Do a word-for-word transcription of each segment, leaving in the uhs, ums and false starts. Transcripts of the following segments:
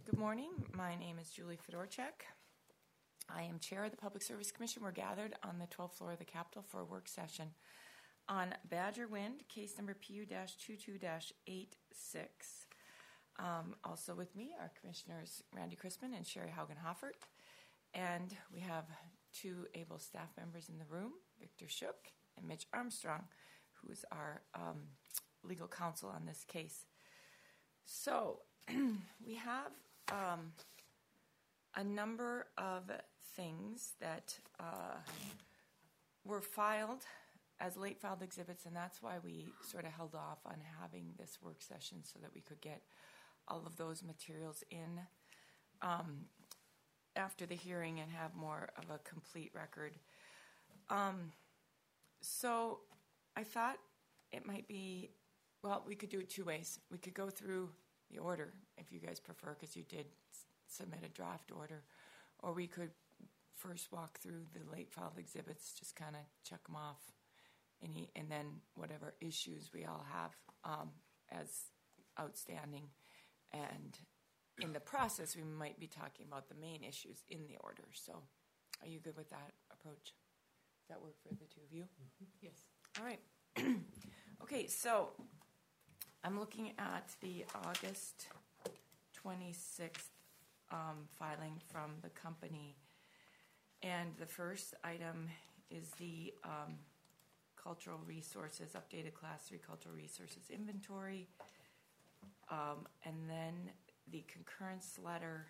Good morning. My name is Julie Fedorchak. I am Chair of the Public Service Commission. We're gathered on the twelfth floor of the Capitol for a work session on Badger Wind, case number P U twenty-two dash eighty-six. Um, also with me are Commissioners Randy Crispin and Sherry Haugen-Hoffert. And we have two able staff members in the room, Victor Shook and Mitch Armstrong, who is our um, legal counsel on this case. So we have um, a number of things that uh, were filed as late filed exhibits, and that's why we sort of held off on having this work session so that we could get all of those materials in um, after the hearing and have more of a complete record. Um, so I thought it might be, well, we could do it two ways. We could go through the order, if you guys prefer, because you did s- submit a draft order, or we could first walk through the late filed exhibits, just kind of check them off, any, and then whatever issues we all have um, as outstanding. And in the process, we might be talking about the main issues in the order. So are you good with that approach? Does that work for the two of you? Mm-hmm. Yes. All right. Okay, so I'm looking at the August twenty-sixth um, filing from the company. And the first item is the um, cultural resources, updated class three cultural resources inventory. Um, and then the concurrence letter,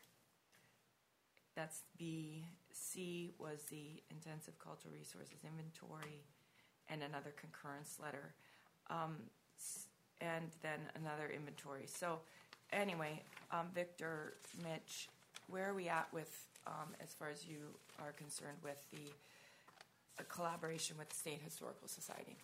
that's B. C was the intensive cultural resources inventory, and another concurrence letter. Um, and then another inventory. So anyway, um, Victor, Mitch, where are we at with, um, as far as you are concerned, with the uh, collaboration with the State Historical Society?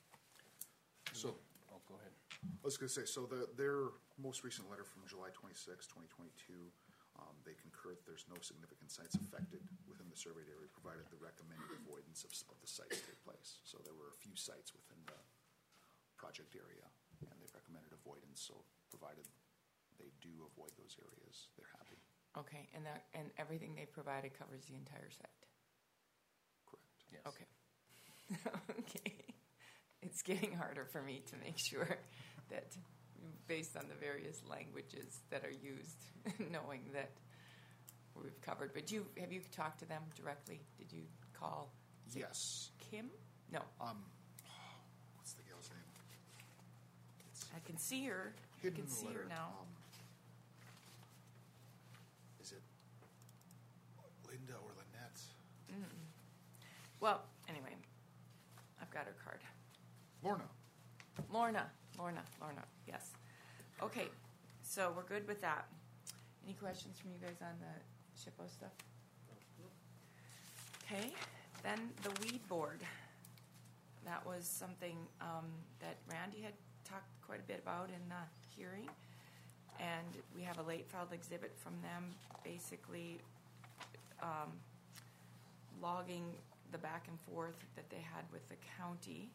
So, oh, go ahead. I was going to say, so the, their most recent letter from July twenty-sixth, twenty twenty-two, um, they concurred that there's no significant sites affected within the surveyed area, provided the recommended avoidance of, of the sites take place. So there were a few sites within the project area, and they recommended avoidance. So provided they do avoid those areas, they're happy. Okay, and that and everything they provided covers the entire site? Correct. Yes. Okay. Okay. It's getting harder for me to make sure that, based on the various languages that are used, knowing that we've covered. But you have you talked to them directly? Did you call? Yes. Kim? No. Um, what's the gal's name? It's I can see her. I hidden can in the see letter. her now. Um, is it Linda or Lynette? Mm-mm. Well, anyway, I've got her card. Lorna. Lorna. Lorna. Lorna. Yes. Okay. So we're good with that. Any questions from you guys on the SHPO stuff? Okay. Then the weed board. That was something um, that Randy had talked quite a bit about in the hearing. And we have a late filed exhibit from them, basically um, logging the back and forth that they had with the county.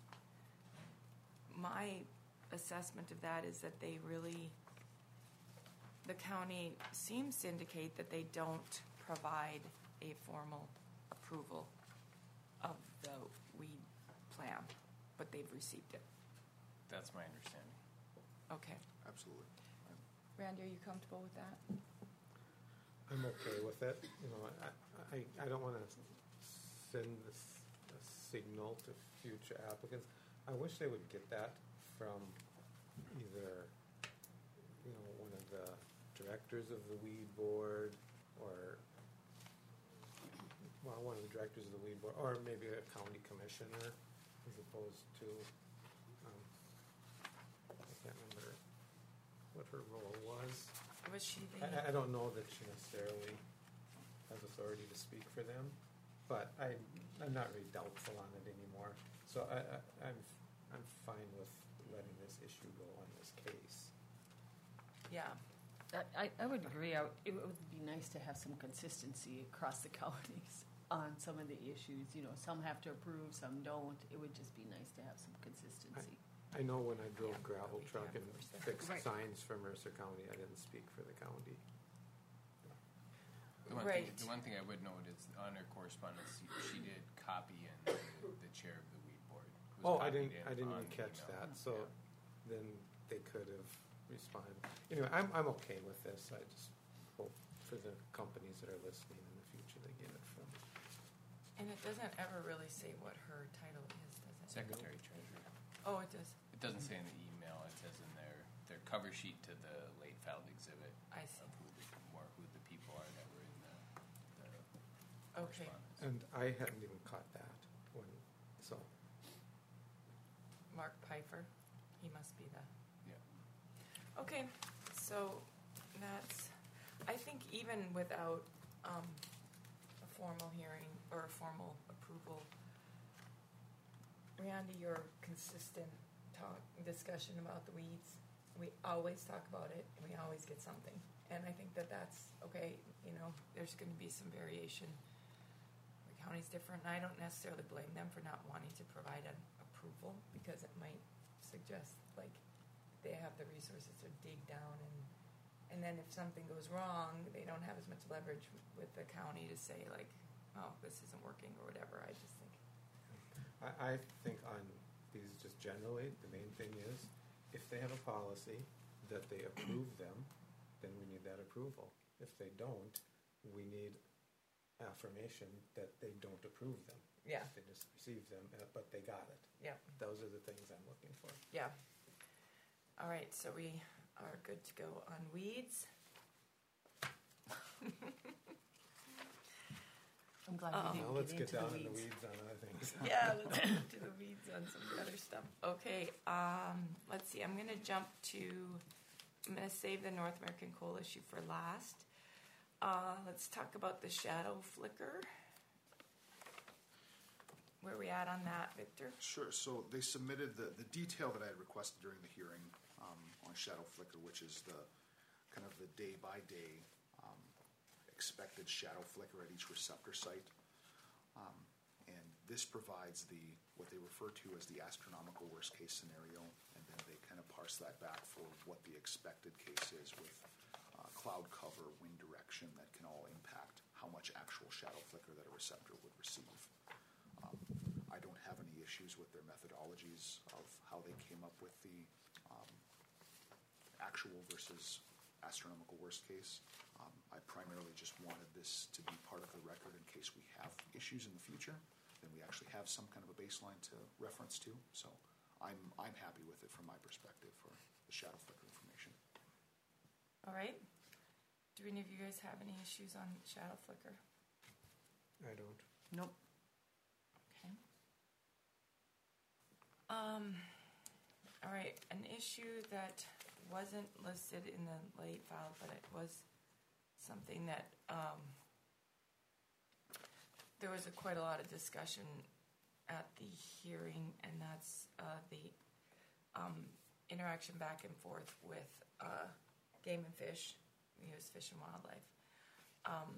My assessment of that is that they really, the county seems to indicate that they don't provide a formal approval of the weed plan, but they've received it. That's my understanding. Okay. Absolutely. Randy, are you comfortable with that? I'm okay with it. You know, I, I, I don't want to send this a signal to future applicants. I wish they would get that from either, you know, one of the directors of the weed board, or well, one of the directors of the weed board, or maybe a county commissioner, as opposed to, um, I can't remember what her role was. Was she the... I, I don't know that she necessarily has authority to speak for them, but I, I'm not really doubtful on it anymore. So I, I, I'm I'm fine with letting this issue go on this case. Yeah. I, I would agree. I, it would be nice to have some consistency across the counties on some of the issues. You know, some have to approve, some don't. It would just be nice to have some consistency. I know when I drove Yeah, gravel we truck have and first. fixed Right. signs for Mercer County, I didn't speak for the county. The one, Right. thing, the one thing I would note is on her correspondence, she did copy in the, the chair of the weed board. was Oh, I copied didn't, in I didn't on even the catch email. that, so Yeah. then they could have responded. Anyway, I'm, I'm okay with this, I just hope for the companies that are listening in the future, they get it from. And it doesn't ever really say what her title is, does it? Secretary treasurer. Oh, it does. It doesn't say in the email. It says in their their cover sheet to the late filed exhibit I see. of who the more who the people are that were in the, the Okay. correspondence. And I hadn't even caught that when, so, Mark Pfeiffer, he must be the. Yeah. Okay, so that's, I think even without um, a formal hearing or a formal approval, Randy, your consistent talk, discussion about the weeds, we always talk about it and we always get something. And I think that that's okay, you know, there's going to be some variation. The county's different, and I don't necessarily blame them for not wanting to provide an approval because it might suggest like they have the resources to dig down and and then if something goes wrong, they don't have as much leverage with the county to say like, oh, this isn't working or whatever. I just think. I, I think on these just generally, the main thing is, if they have a policy that they approve them, then we need that approval. If they don't, we need affirmation that they don't approve them. Yeah. They just received them, uh, but they got it. Yeah. Those are the things I'm looking for. Yeah. All right, so we are good to go on weeds. I'm glad Uh-oh. we Now didn't let's get get into down the in the weeds. weeds on other things. Yeah, let's get into the weeds on some of the other stuff. Okay, um, let's see. I'm going to jump to. I'm going to save the North American coal issue for last. Uh, let's talk about the shadow flicker. Where are we at on that, Victor? Sure. So they submitted the, the detail that I had requested during the hearing um, on shadow flicker, which is the kind of the day by day um, expected shadow flicker at each receptor site. Um, and this provides the what they refer to as the astronomical worst case scenario, and then they kind of parse that back for what the expected case is with uh, cloud cover, wind direction that can all impact how much actual shadow flicker that a receptor would receive. Um, I don't have any issues with their methodologies of how they came up with the um, actual versus astronomical worst case. Um, I primarily just wanted this to be part of the record in case we have issues in the future. Then we actually have some kind of a baseline to reference to. So I'm I'm happy with it from my perspective for the shadow flicker information. All right. Do any of you guys have any issues on shadow flicker? I don't. Nope. Okay. Um, all right, an issue that wasn't listed in the late file, but it was something that um, there was a, quite a lot of discussion at the hearing, and that's uh, the um, interaction back and forth with uh, Game and Fish, U S Fish and Wildlife. Um,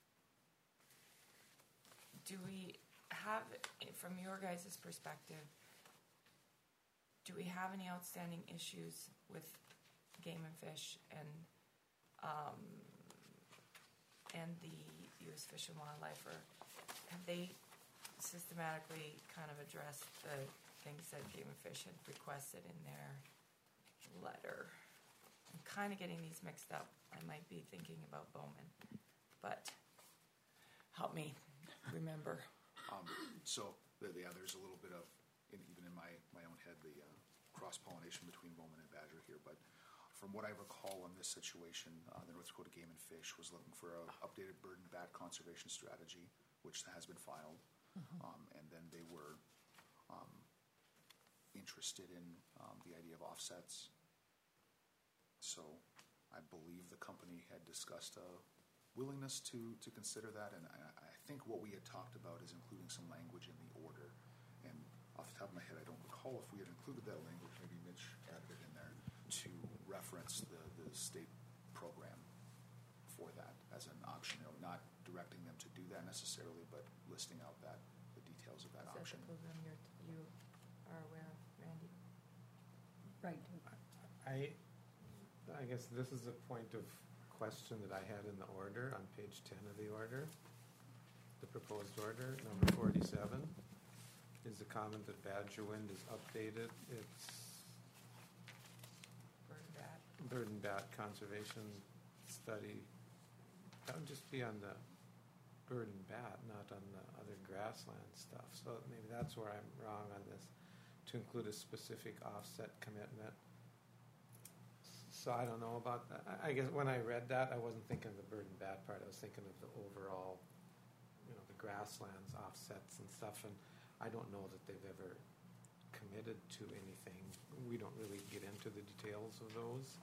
do we have, from your guys' perspective, do we have any outstanding issues with Game and Fish and um, and the U S Fish and Wildlife, or have they systematically kind of addressed the things that Game and Fish had requested in their letter? I'm kind of getting these mixed up. I might be thinking about Bowman, but help me remember. Um, so the, yeah, there's a little bit of in, even in my, my own head the uh, cross pollination between Bowman and Badger here, but from what I recall in this situation, uh, the North Dakota Game and Fish was looking for an updated bird and bat conservation strategy, which has been filed, mm-hmm. um, and then they were um, interested in um, the idea of offsets. So I believe the company had discussed a willingness to, to consider that, and I, I think what we had talked about is including some language in the order. And off the top of my head, I don't recall if we had included that language. Maybe Mitch added it in there to reference the, the state program for that as an option. You know, not directing them to do that necessarily, but listing out that the details of that Is that option. the program you're, you are aware of, Randy? Right. I, I guess this is a point of question that I had in the order on page ten of the order, the proposed order, number forty-seven, is the comment that Badger Wind is updated its Bird and bat. bird and bat conservation study. That would just be on the bird and bat, not on the other grassland stuff. So maybe that's where I'm wrong on this, to include a specific offset commitment. So I don't know about that. I I guess when I read that, I wasn't thinking of the bird and bat part. I was thinking of the overall, you know, the grasslands offsets and stuff. And I don't know that they've ever committed to anything. We don't really get into the details of those.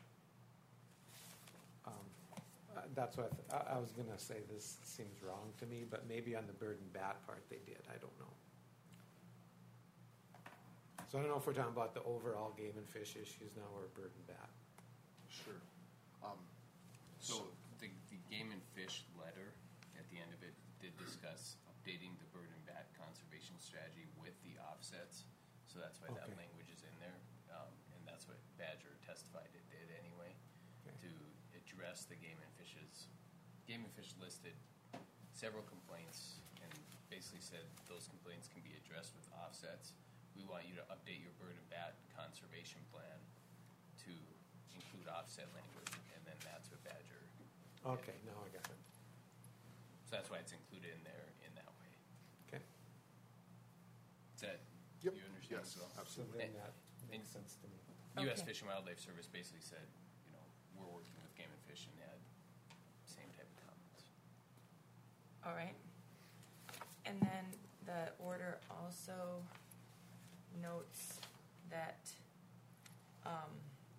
Um, uh, that's what I, th- I, I was going to say. This seems wrong to me, but maybe on the bird and bat part they did. I don't know. So I don't know if we're talking about the overall game and fish issues now or bird and bat. Sure. Um, So the, the game and fish letter at the end of it did discuss updating the bird and bat conservation strategy with the offsets. So that's why that Okay. language is in there. Um, and that's what Badger testified it did anyway, Okay. to address the game and fishes. Game and fish listed several complaints and basically said those complaints can be addressed with offsets. We want you to update your bird and bat conservation plan to include offset language, and then that's what Badger. Okay, now I got it. So that's why it's included in there in that way. Okay. Is that, Yep. you understand Yes, as well? So absolutely. then that makes And- sense to me. U S Okay. Fish and Wildlife Service basically said, you know, we're working with Game and Fish and had same type of comments. All right. And then the order also notes that um,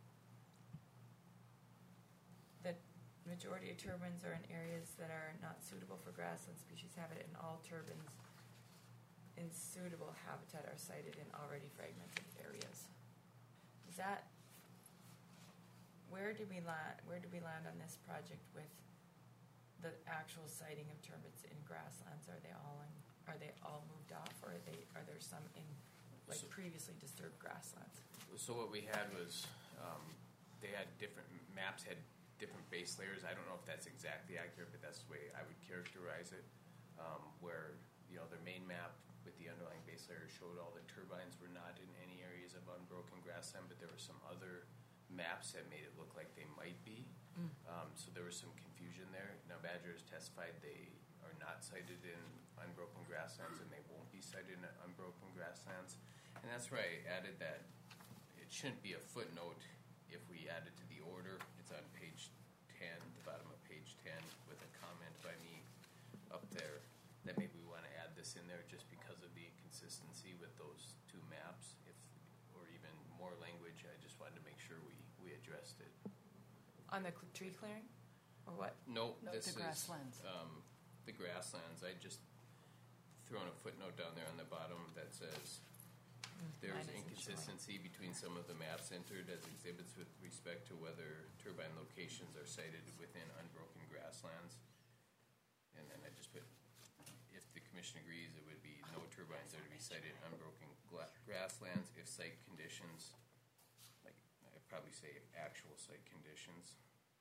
the majority of turbines are in areas that are not suitable for grassland species habitat, and all turbines in suitable habitat are sited in already fragmented areas. Is that, where did we land, where did we land on this project with the actual siting of turbines in grasslands? Are they all in, are they all moved off, or are they, are there some in, like, So- previously disturbed grasslands? So what we had was, um, they had different, maps had different base layers. I don't know if that's exactly accurate, but that's the way I would characterize it. Um, where, you know, their main map with the underlying base layer showed all the turbines were not in any areas of unbroken grassland, but there were some other maps that made it look like they might be. Um, so there was some confusion there. Now Badger has testified they are not sited in unbroken grasslands, and they won't be sited in unbroken grasslands. And that's where I added that it shouldn't be a footnote if we add it to the order. It's on page ten, the bottom of page ten, with a comment by me up there that maybe we want to add this in there just because of the inconsistency with those two maps, if or even more language. I just wanted to make sure we, we addressed it. On the cl- tree clearing, or what? No, No, this the is grasslands. Um, the grasslands. I just thrown a footnote down there on the bottom that says there is Mine isn't inconsistency between some of the maps entered as exhibits with respect to whether turbine locations are sited within unbroken grasslands. And then I just put, if the commission agrees, it would be no turbines are to be sited in unbroken gla- grasslands if site conditions, like I'd probably say actual site conditions,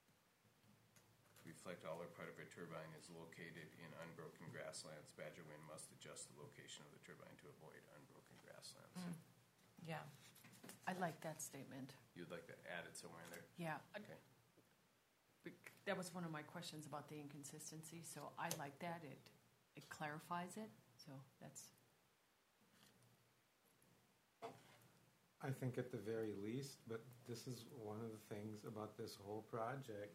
reflect all or part of a turbine is located in unbroken grasslands. Badger Wind must adjust the location of the turbine to avoid unbroken grasslands. Mm. Yeah. I like that statement. You'd like to add it somewhere in there? Yeah. Okay. Bec- That was one of my questions about the inconsistency, so I like that. It, it clarifies it, so that's, I think at the very least, but this is one of the things about this whole project.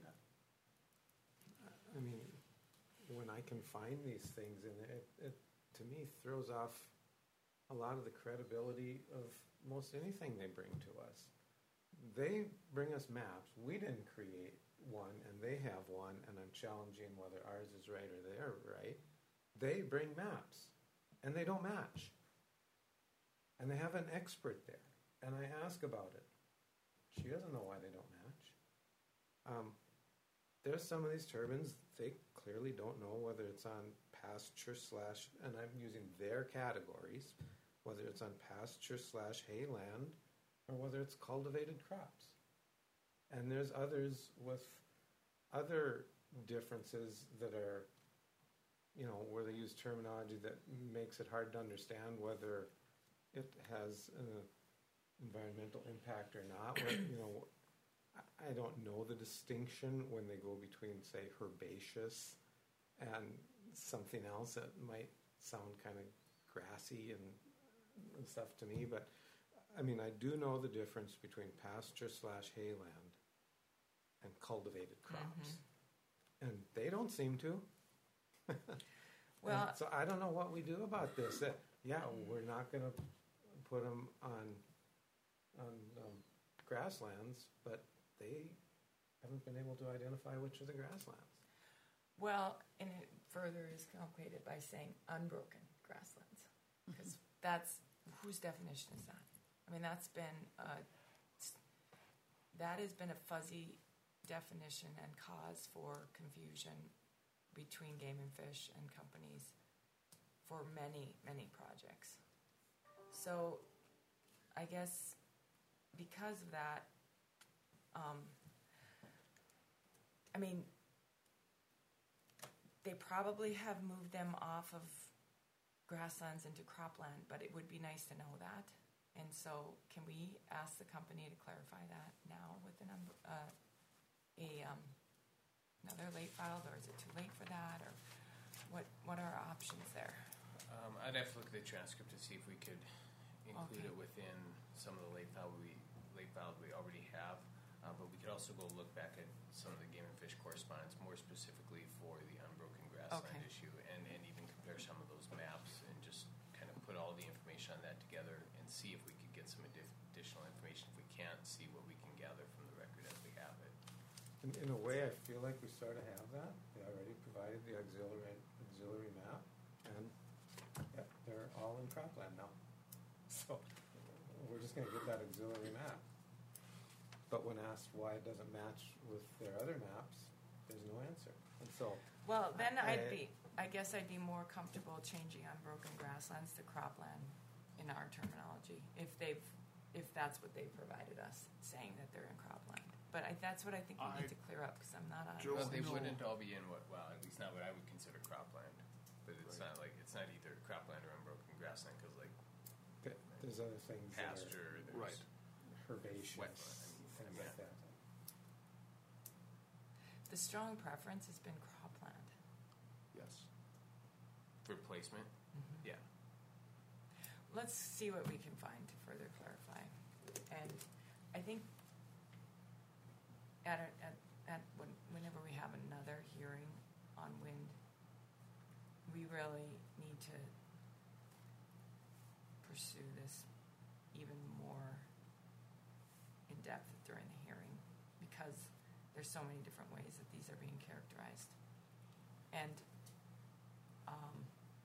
I mean, when I can find these things in it, it, to me, throws off a lot of the credibility of most anything they bring to us. They bring us maps. We didn't create one, and they have one, and I'm challenging whether ours is right or they're right. They bring maps, and they don't match. And they have an expert there, and I ask about it. She doesn't know why they don't match. Um, there's some of these turbines, they clearly don't know whether it's on pasture slash, and I'm using their categories, whether it's on pasture slash hayland or whether it's cultivated crops. And there's others with other differences that are, you know, where they use terminology that makes it hard to understand whether it has an environmental impact or not. Where, you know, I- I don't know the distinction when they go between, say, herbaceous and something else that might sound kind of grassy and, and stuff to me. But, I mean, I do know the difference between pasture slash hayland and cultivated crops. And they don't seem to. Well- And so I don't know what we do about this. That, yeah, we're not going to put them on on um, grasslands, but they haven't been able to identify which are the grasslands. Well, and it further is complicated by saying unbroken grasslands, because that's, whose definition is that? I mean, that's been, uh, that has been a fuzzy definition and cause for confusion between Game and Fish and companies for many, many projects. So I guess because of that, um, I mean, they probably have moved them off of grasslands into cropland, but it would be nice to know that. And so can we ask the company to clarify that now with an, um, uh, a, um, another late filed, or is it too late for that, or what, what are our options there? Um, I'd have to look at the transcript to see if we could include Okay. it within some of the late file we late files we already have. Uh, but we could also go look back at some of the Game and Fish correspondence more specifically for the unbroken grassland Okay. issue, and, and even compare some of those maps and just kind of put all the information on that together and see if we could get some addi- additional information. If we can't, see what we can gather from the record as we have it. In, in a way, I feel like we sort of have that. They already provided the auxiliary auxiliary map, and yeah, they're all in cropland now. So we're just going to get that auxiliary map. But when asked why it doesn't match with their other maps, there's no answer. And so, Well, then I- I'd be, I guess I'd be more comfortable changing unbroken grasslands to cropland in our terminology, if they've, if that's what they've provided us, saying that they're in cropland. But I, that's what I think we need I- to clear up, because I'm not on. Joe- Well, they no. wouldn't all be in what, well, at least not what I would consider cropland. But it's not like, it's not either cropland or unbroken grassland, because like th- there's other things pasture, Right. there's that are herbaceous, Wetland, things yeah. like that. The strong preference has been cropland. Yes. for placement. Yeah. Let's see what we can find to further clarify. And I think at, a, at, at when, whenever we have another hearing on wind, we really need to pursue this even more in depth during the hearing, because there's so many different ways that these are being characterized. And um,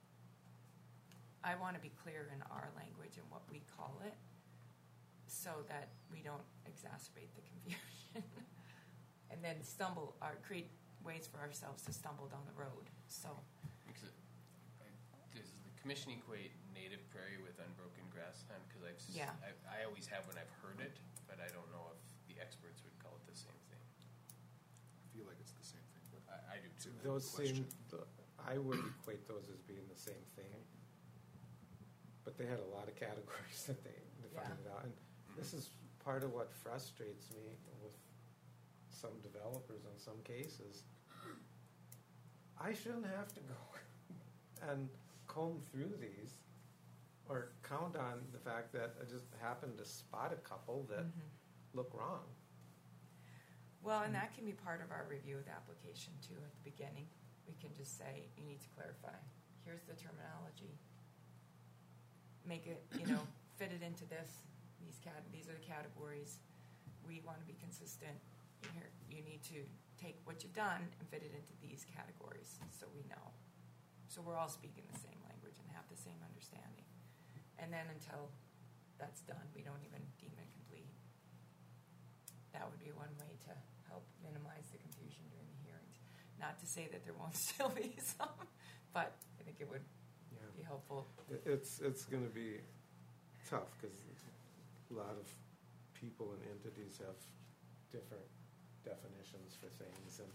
I want to be clear in our language and what we call it, so that we don't exacerbate the confusion and then stumble or create ways for ourselves to stumble down the road. So, Because it, I, does the commission equate native prairie with unbroken grassland? Because I've s- Yeah. I, I always have when I've heard it, but I don't know if the experts would call it the same thing. I feel like it's the same thing, but I, I do too. Those Question. seem, th- I would equate those as being the same thing. But they had a lot of categories that they defined Yeah. it out. And this is part of what frustrates me with some developers in some cases. I shouldn't have to go and comb through these or count on the fact that I just happened to spot a couple that look wrong. well, and that can be part of our review of the application too. At the beginning, we can just say, you need to clarify. Here's the terminology. Make it, you know, fit it into this. These cat, these are the categories. We want to be consistent. Here, you need to take what you've done and fit it into these categories, so we know. So we're all speaking the same language and have the same understanding. And then until that's done, we don't even deem it complete. That would be one way to help minimize the confusion during the hearings. Not to say that there won't still be some, but I think it would Yeah. be helpful. It- It's it's going to be tough because a lot of people and entities have different definitions for things, and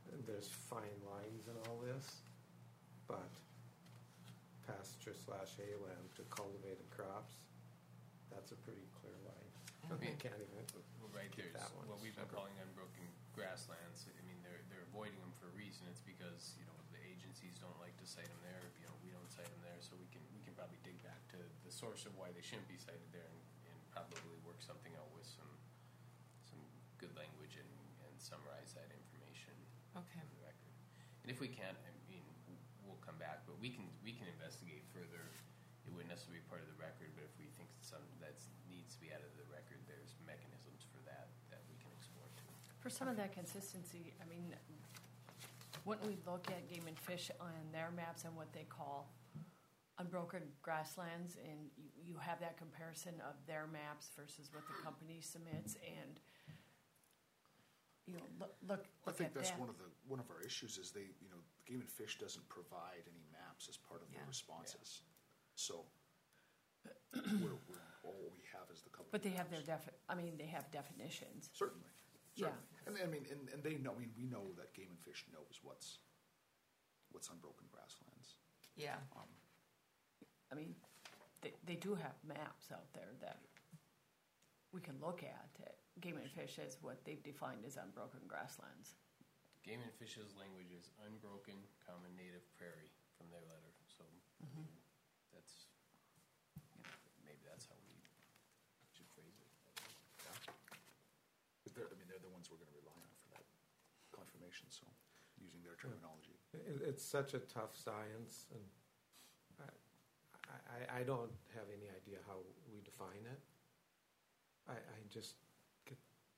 there's fine lines in all this, but pasture slash hay land to cultivated crops, that's a pretty clear line. Okay. I can't even, Well, right keep there's that one what we've been separate. calling unbroken grasslands. I mean, they're they're avoiding them for a reason. It's because you know the agencies don't like to cite them there. You know, we don't cite them there, so we can we can probably dig back to the source of why they shouldn't be cited there, and, and probably work something out with some some good language and, and summarize that information Okay. for the record. And if we can't, I mean, we'll come back, but we can we can investigate further. It wouldn't necessarily be part of the record, but if we think some that needs to be added to the record, there's mechanisms for that that we can explore too. For some of that consistency, I mean, wouldn't we look at Game and Fish on their maps and what they call unbroken grasslands, and you, you have that comparison of their maps versus what the company submits, and you know, look, look, I look think at that's that. one of the, one of our issues is they, you know, Game and Fish doesn't provide any maps as part of their Yeah. responses. So, we're, we're, all we have is the company. But they have their maps. defi- I mean, they have definitions. Certainly, Yeah. certainly. And I mean, and, and they know, I mean, we know that Game and Fish knows what's, what's unbroken grasslands. Yeah. Um, I mean, they, they do have maps out there that we can look at. Game and Fish is what they've defined as unbroken grasslands. Game and Fish's language is unbroken common native prairie from their letter. So I mean, that's maybe that's how we should phrase it. But they're, I mean, they're the ones we're going to rely on for that confirmation, so, using their terminology. it, it's such a tough science, and I, I, I don't have any idea how we define it. I, I just get,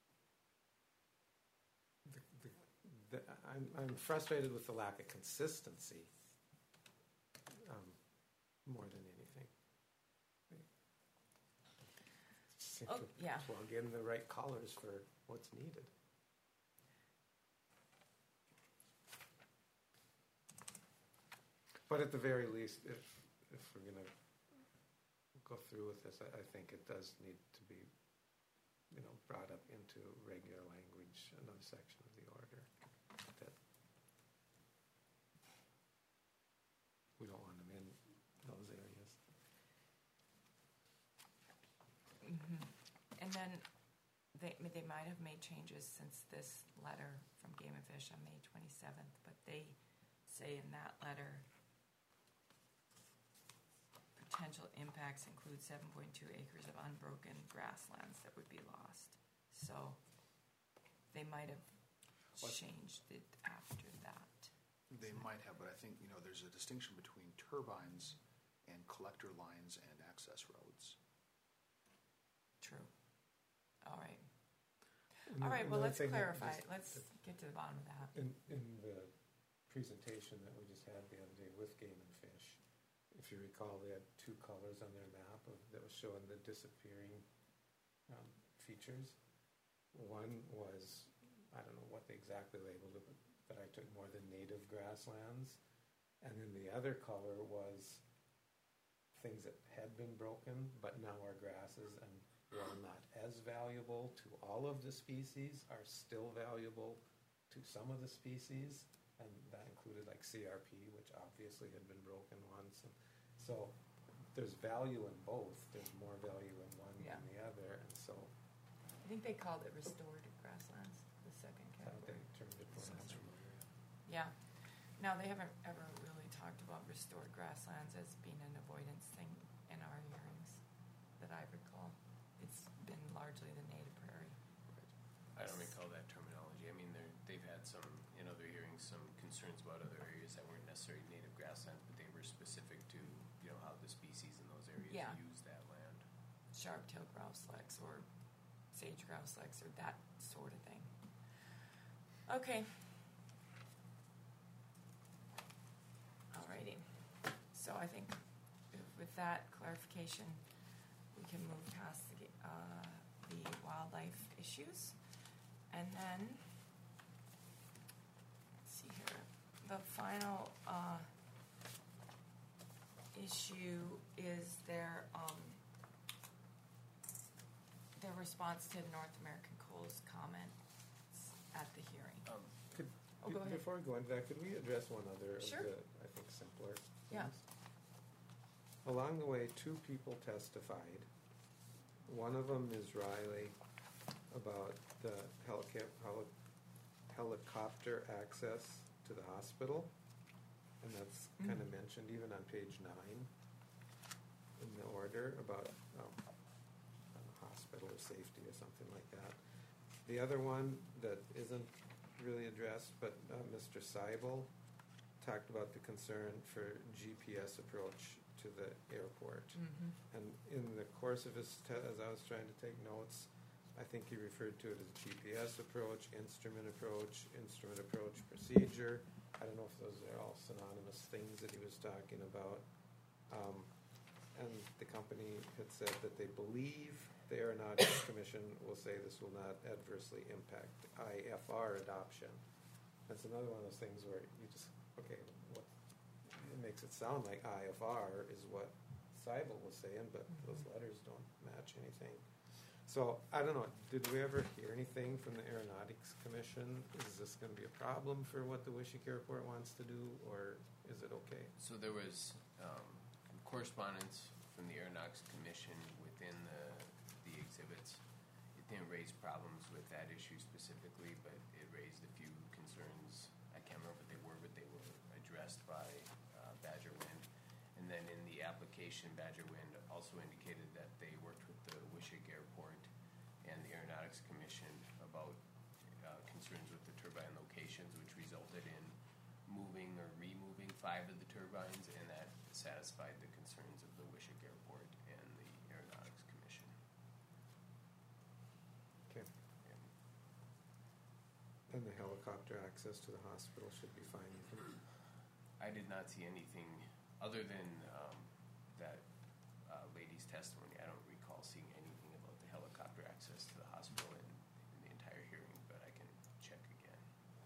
the, the, the, I'm, I'm frustrated with the lack of consistency, um, more than anything. Just seem Oh, to yeah. plug in the right colors for what's needed. But at the very least, if if we're going to go through with this, I, I think it does need to be, you know, brought up into regular language, another section of the order. That we don't want them in those areas. And then they, they might have made changes since this letter from Game and Fish on May twenty-seventh, but they say in that letter, potential impacts include seven point two acres of unbroken grasslands that would be lost. So they might have What? changed it after that. They might have, but I think, you know, there's a distinction between turbines and collector lines and access roads. True. All right. And All right, well, another let's thing that clarify. just- Let's get to the bottom of that. In, in the presentation that we just had the other day with Game and Fish, if you recall, they had two colors on their map of, that was showing the disappearing um, features. One was, I don't know what they exactly labeled it, but, but I took more than native grasslands. And then the other color was things that had been broken, but now are grasses, and while not as valuable to all of the species, are still valuable to some of the species. And that included like C R P, which obviously had been broken once. And so there's value in both. There's more value in one Yeah. than the other. And so I think they called it restored grasslands, the second uh, they category. turned it Sounds around. familiar. Yeah. Now, they haven't ever really talked about restored grasslands as being an avoidance thing in our hearings that I recall. It's been largely the native prairie. I don't recall that terminology. I mean, they're, they've had some, in other hearings, some concerns about other areas that weren't necessarily native grasslands, but they were specific to, you know, how the species in those areas Yeah. use that land. Sharp-tailed grouse-legs or sage grouse-legs or that sort of thing. Okay. Alrighty. So I think with that clarification, we can move past the, uh, the wildlife issues. And then, let's see here, the final uh, issue is their, um, their response to North American Coal's comments at the hearing. Um, Could, Oh, go ahead. Before we go into that, could we address one other Sure. of the, I think, simpler Yeah. things? Along the way, two people testified. One of them is Riley about the helica- heli- helicopter access to the hospital. And that's kind of mentioned even on page nine in the order about um, uh, hospital or safety or something like that. The other one that isn't really addressed, but uh, Mister Seibel talked about the concern for G P S approach to the airport. Mm-hmm. And in the course of his, te- as I was trying to take notes, I think he referred to it as G P S approach, instrument approach, instrument approach procedure. I don't know if those are all synonymous things that he was talking about. Um, and the company had said that they believe the Aeronautics Commission will say this will not adversely impact I F R adoption. That's another one of those things where you just, okay, what, it makes it sound like I F R is what Seibel was saying, but those letters don't match anything. So, I don't know, did we ever hear anything from the Aeronautics Commission? Is this going to be a problem for what the Wishick Airport wants to do, or is it okay? So there was um, correspondence from the Aeronautics Commission within the, the exhibits. It didn't raise problems with that issue specifically, but it raised a few concerns. I can't remember what they were, but they were addressed by uh, Badger Wind. And then in the application, Badger Wind also indicated that they worked with the Wishick Airport and the Aeronautics Commission about uh, concerns with the turbine locations, which resulted in moving or removing five of the turbines, and that satisfied the concerns of the Wishick Airport and the Aeronautics Commission. Okay. And And the helicopter access to the hospital should be fine. You think? I did not see anything other than um, that uh, lady's testimony. I don't recall seeing anything about the helicopter access to the hospital in, in the entire hearing, but I can check again.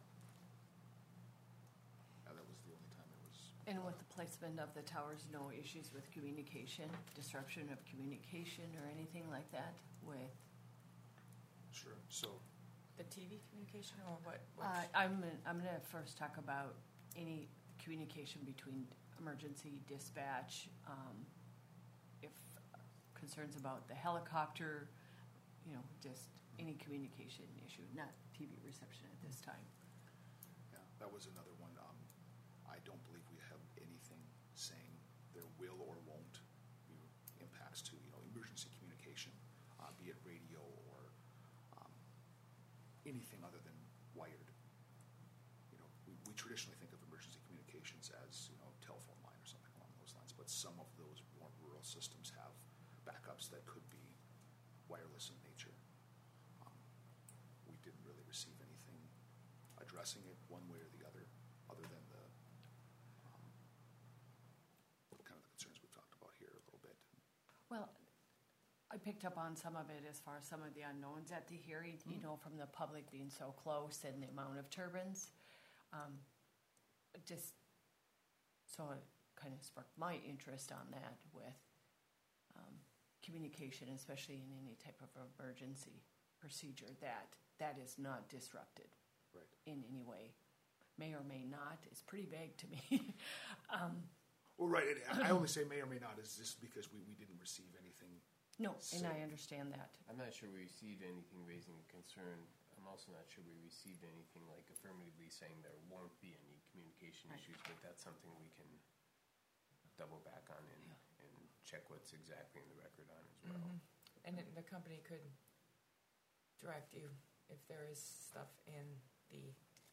Yeah, that was the only time it was. And with the placement of the towers, no issues with communication, disruption of communication or anything like that with? Sure. So, The T V communication or what? what Uh, I'm, I'm gonna first talk about any communication between emergency dispatch, um, if concerns about the helicopter, you know, just any communication issue, not T V reception at this time. yeah, that was another one. Um, I don't believe we have anything saying there will or won't be impacts to, you know, emergency communication, uh, be it radio or um, anything other than wired. You know, we, we traditionally think of emergency communications as, you know, telephone line or something along those lines, but some of those more rural systems have backups that could be wireless in nature. Um, we didn't really receive anything addressing it one way or the other, other than the um, kind of the concerns we've talked about here a little bit. Well, I picked up on some of it as far as some of the unknowns at the hearing, you know, from the public being so close and the amount of turbines. Um, it just, so it kind of sparked my interest on that with um, communication, especially in any type of emergency procedure, that that is not disrupted Right. in any way. May or may not is pretty vague to me. um, Well, right. And I only say may or may not is just because we, we didn't receive anything. no, and So- I understand that. I'm not sure we received anything raising a concern. I'm also not sure we received anything like affirmatively saying there won't be any communication Right. issues, but that's something we can double back on and, Yeah. and check what's exactly in the record on as well. Mhm. And then the company could direct you if there is stuff in the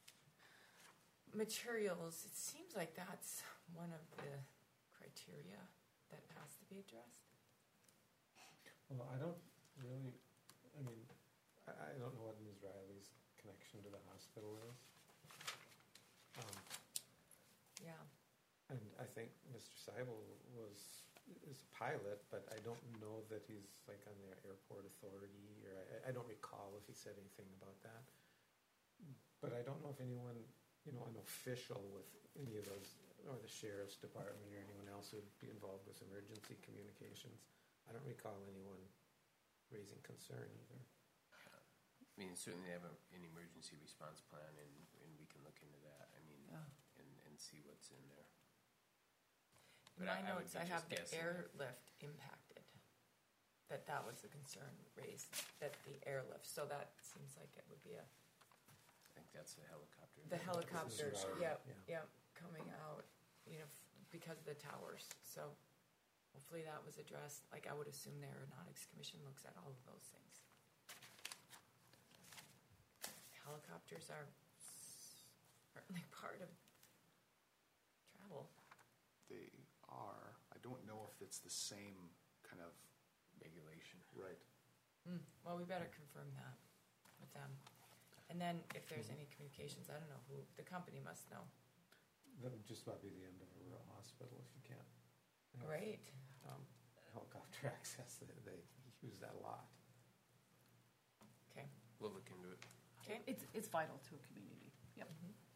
materials. It seems like that's one of the criteria that has to be addressed. Well, I don't really, I mean, I, I don't know what Miz Riley's connection to the hospital is. Um, Yeah. and I think Mister Seibel was, is a pilot, but I don't know that he's like on the airport authority, or I, I don't recall if he said anything about that. But I don't know if anyone, you know, an official with any of those, or the sheriff's department or anyone else who would be involved with emergency communications. I don't recall anyone raising concern either. I mean, certainly they have a, an emergency response plan, and, and we can look into and see what's in there. In But my I- I would notes, be I have just the guessing. airlift impacted, that that was the concern raised, that the airlift, so that seems like it would be a, I think that's the helicopter. the helicopters, right, yep, yeah. yep, coming out, you know, f- because of the towers, so hopefully that was addressed, like I would assume the Aeronautics Commission looks at all of those things. Helicopters are certainly part of travel. They are. I don't know if it's the same kind of, Regulation. right. Hmm, well, we better confirm that with them. And then if there's any communications, I don't know who, the company must know. That would just about be the end of a rural hospital if you can't. have, Right. Um, helicopter access, they, they use that a lot. Okay, We'll look into it. okay. It's, it's vital to a community. Yep.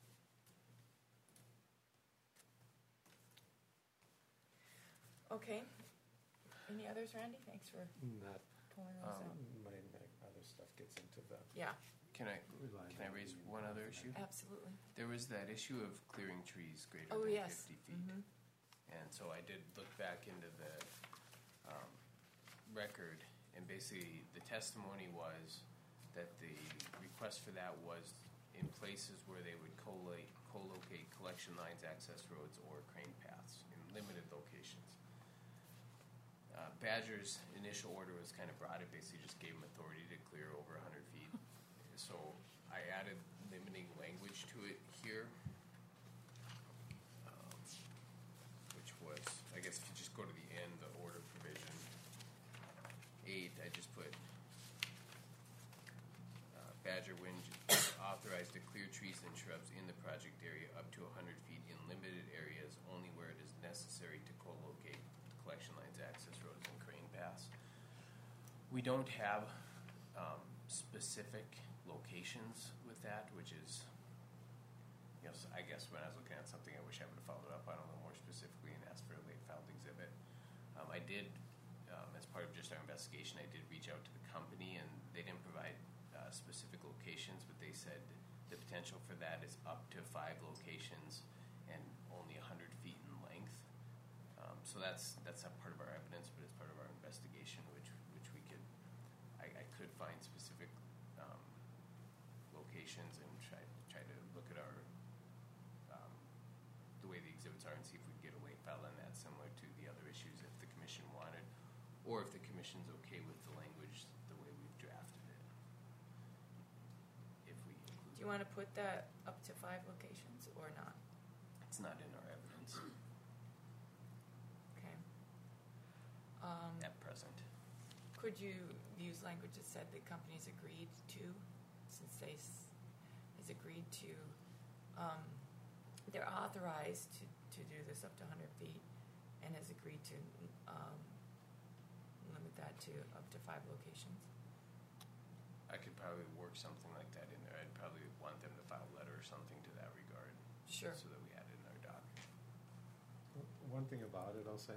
Okay. Any others, Randy? Thanks for Not, pulling those Um, out. my, my other stuff gets into the Yeah, Can I, can I raise one other issue? absolutely. There was that issue of clearing trees greater Oh, than yes. fifty feet. Mhm. And so I did look back into the um, record, and basically the testimony was that the request for that was in places where they would collate, co-locate collection lines, access roads, or crane paths in limited locations. Uh, Badger's initial order was kind of broad. It basically just gave them authority to clear over one hundred feet. So I added limiting language to it here, um, which was, I guess if you just go to the end, the order provision eight, I just put uh, Badger Wind authorized to clear trees and shrubs in the project area up to one hundred feet in limited areas only where it is necessary to co-locate collection lines, access roads, and crane paths. We don't have um, specific locations with that, which is, you know, I guess when I was looking at something, I wish I would have followed up on it a little more specifically and asked for a late filed exhibit. Um, I did, um, as part of just our investigation, I did reach out to the company, and they didn't provide uh, specific locations, but they said the potential for that is up to five locations and only one hundred feet in length. Um, so that's that's not part of our evidence, but it's part of our investigation, which which we could, I, I could find specific um, locations and try try to look at our um, the way the exhibits are and see if we can get a late file on that, similar to the other issues if the commission wanted, or if the commission's okay with the language the way we've drafted it. If we include Do you want to put that up to five locations or not? it's not in our evidence Okay. Um, at present. Could you use language that said the company's agreed to, since they s- has agreed to, um, they're authorized to, to do this up to one hundred feet and has agreed to um, limit that to up to five locations? I could probably work something like that in there. I'd probably want them to file a letter or something to that regard. Sure. So that we had it in our doc. one thing about it, I'll say,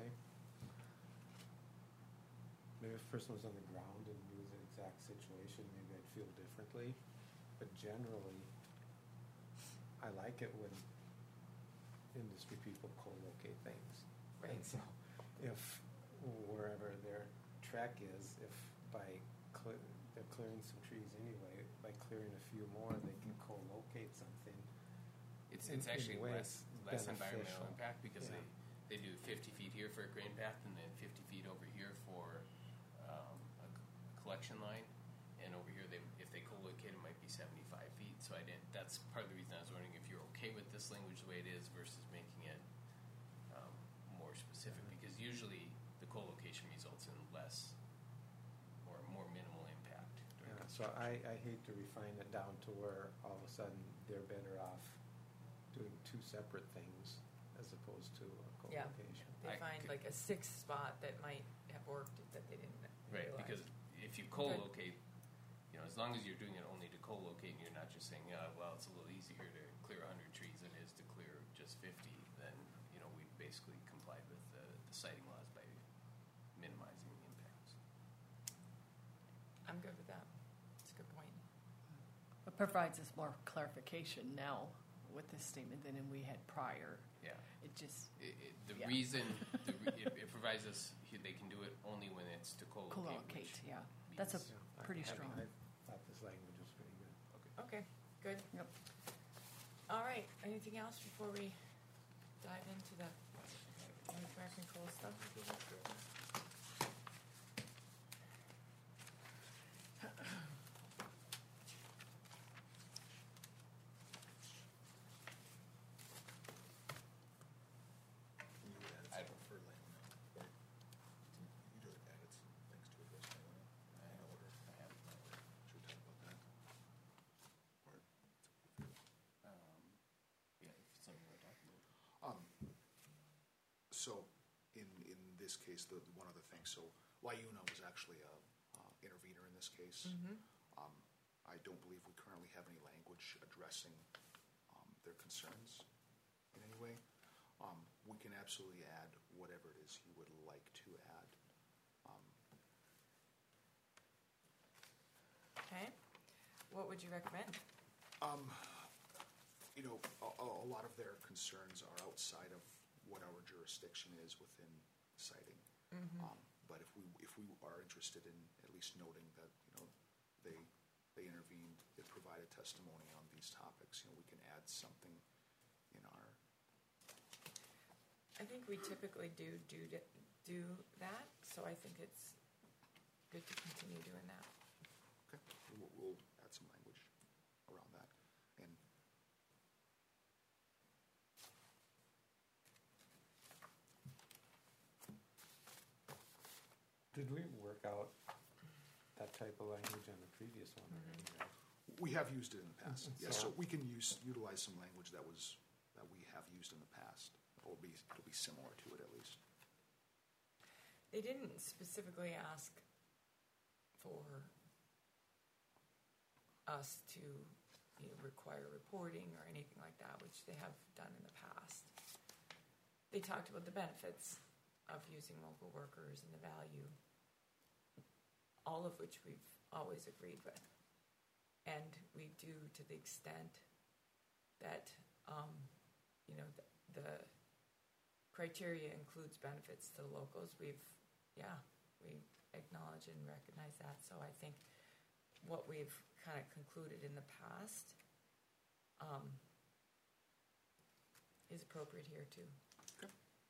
maybe if a person was on the ground and knew the exact situation, maybe I'd feel differently. But generally, I like it when industry people co-locate things. Right. And so if wherever their track is, if by cle- they're clearing some trees anyway, by clearing a few more, they can co-locate something. It's, In- it's in actually ways less, less environmental beneficial. impact because Yeah. they, they do fifty feet here for a grain path and then fifty feet over here for um, a c- collection line. And over here, they, if they co-locate, it might be seventy-five feet. So I didn't, that's part of the reason I was wondering if you're okay with this language the way it is versus making it um, more specific. Because usually the co-location results in less or more minimal impact. during Yeah, so construction. I, I hate to refine it down to where all of a sudden they're better off doing two separate things as opposed to a Yeah. co-location. They I find could- like a sixth spot that might have worked that they didn't Right, realize. because if you co-locate, you know, as long as you're doing it only to co-locate and you're not just saying, yeah, well, it's a little easier to clear one hundred trees than it is to clear just fifty, then, you know, we basically complied with the, the siting laws by minimizing the impacts. I'm good with that. It's a good point. It provides us more clarification now with this statement than we had prior. Yeah. It just It, it, the Yeah. reason the, re- it, it provides us they can do it only when it's to co-locate. co-locate, which yeah. That's a means- Yeah, I- pretty I- strong. I thought this language was pretty good. Okay, good. Yep. All right, anything else before we dive into the North American coal stuff? And you added I- some for Lana, right? You just added some things to address Lana in order. I have it in my order. Should we talk about that? Or, Um, yeah, if it's something we're talking about. um, so in, in this case, the, one other thing, so Wyuna was actually a, uh, intervener in this case. Um, I don't believe we currently have any language addressing, um, their concerns in any way. Um, we can absolutely add whatever it is you would like to add. Um, Okay, what would you recommend? you know, a, a lot of their concerns are outside of what our jurisdiction is within citing. Um, but if we if we are interested in at least noting that, you know, they they intervened, they provided testimony on these topics, you know, we can add something in our. I think we typically do do d- do that, so I think it's good to continue doing that. Okay, we'll, we'll add some language around that, and Did we work out that type of language on the previous one? already, right? we have used it in the past. Mhm. Yes, so So- we can use utilize some language that was that we have used in the past. It'll be it'll be similar to it at least. They didn't specifically ask for us to, you know, require reporting or anything like that, which they have done in the past. They talked about the benefits of using local workers and the value, all of which we've always agreed with. And we do to the extent that, um, you know, the, the criteria includes benefits to the locals. We've, yeah, we acknowledge and recognize that. So I think what we've kind of concluded in the past um, is appropriate here too. Okay.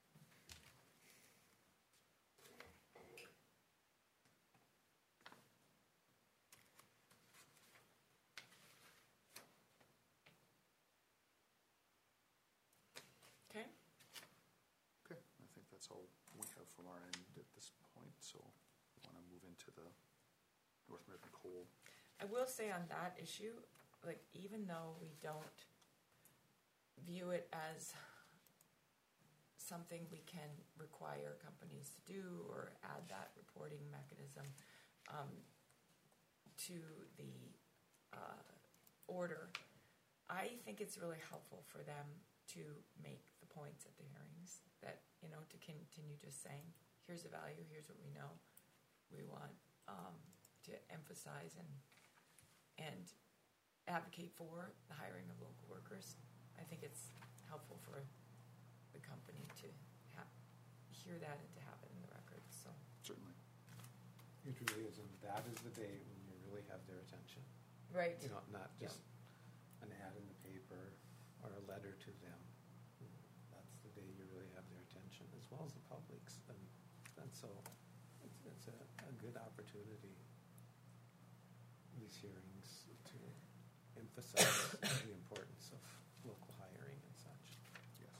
Okay? Okay, I think that's all we have from our end at this point. So we want to move into the North American Coal. I will say on that issue, like, even though we don't view it as something we can require companies to do or add that reporting mechanism um, to the uh, order, I think it's really helpful for them to make the points at the hearings that, you know, to continue just saying, here's the value, here's what we know. We want um, to emphasize and and advocate for the hiring of local workers. I think it's helpful for the company to ha- hear that and to have it in the records. So, Certainly. It really is, and that is the day when you really have their attention. right. You know, not Yeah. just an ad in the paper or a letter to them. That's the day you really have their attention, as well as the public's. And, and so it's, it's a, a good opportunity, these hearings, to emphasize the importance of local hiring and such. Yes.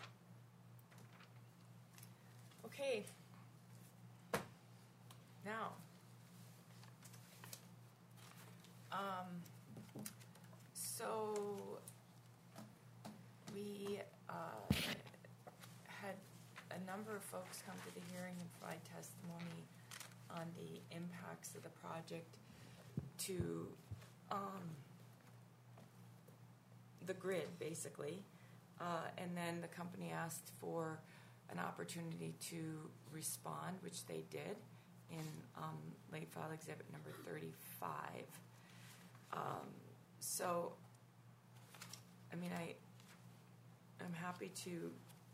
Okay. Now, um, so we uh, had a number of folks come to the hearing and provide testimony on the impacts of the project to um, the grid, basically. Uh, and then the company asked for an opportunity to respond, which they did in um, late file exhibit number thirty-five. Um, so, I mean, I I'm happy to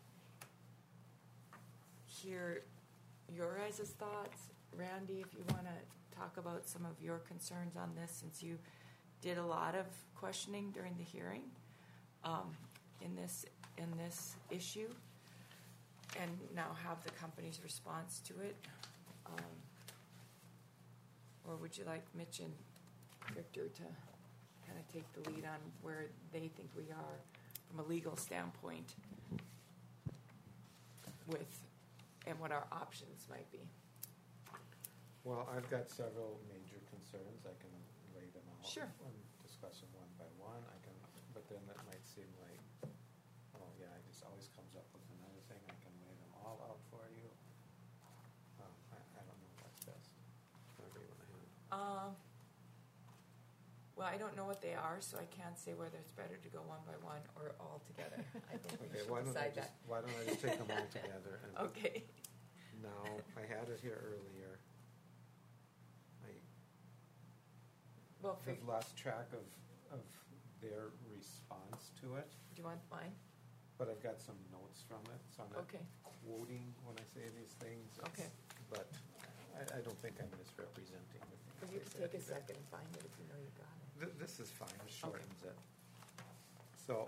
hear your guys' thoughts. Randy, if you want to talk about some of your concerns on this, since you did a lot of questioning during the hearing um, in this in this issue, and now have the company's response to it. Um, or would you like Mitch and Victor to kind of take the lead on where they think we are from a legal standpoint with, and what our options might be? Well, I've got several major concerns. I can lay them out. Sure. And discuss them one by one. I can, but then that might seem like, oh yeah, it just always comes up with another thing. I can lay them all out for you. Um, I, I don't know what's best. Whatever you want to handle. Um, well, I don't know what they are, so I can't say whether it's better to go one by one or all together. I think we Okay, should why don't I decide just that. why don't I just take them all together? And Okay. now I had it here earlier. I Well, have fig- lost track of of their response to it, do you want mine? but I've got some notes from it, so I'm not Okay. quoting when I say these things. It's- Okay. But I, I don't think I'm misrepresenting the things. Or you they could said take a either. second and find it if you know you got it. Th- This is fine, it shortens it. So,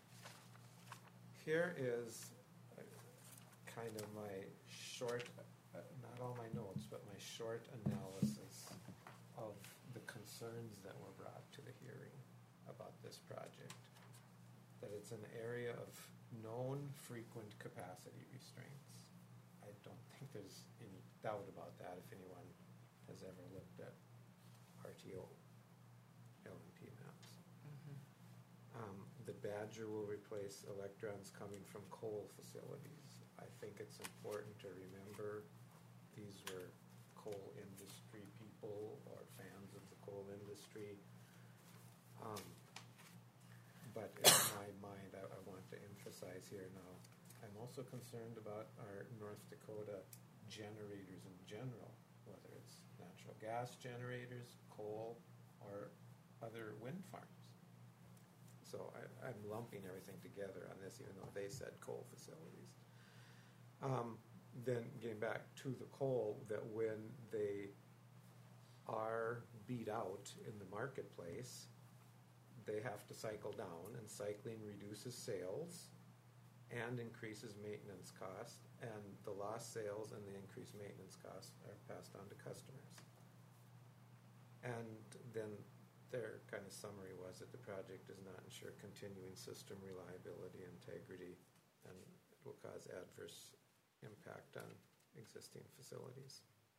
here is uh, kind of my short, uh, not all my notes, but my short analysis of the concerns that were brought to the hearing about this project. That it's an area of known frequent capacity restraints. I don't think there's any doubt about that if anyone has ever looked at R T O L M P maps. Um, the Badger will replace electrons coming from coal facilities. I think it's important to remember these were coal industry people or fans of the coal industry. Um, but in my mind, I, I want to emphasize here now, I'm also concerned about our North Dakota generators in general, whether it's natural gas generators, coal, or other wind farms. So I, I'm lumping everything together on this, even though they said coal facilities. Um, then getting back to the coal, that when they are beat out in the marketplace, they have to cycle down, and cycling reduces sales and increases maintenance costs, and the lost sales and the increased maintenance costs are passed on to customers. And then their kind of summary was that the project does not ensure continuing system reliability, integrity, and it will cause adverse impact on existing facilities.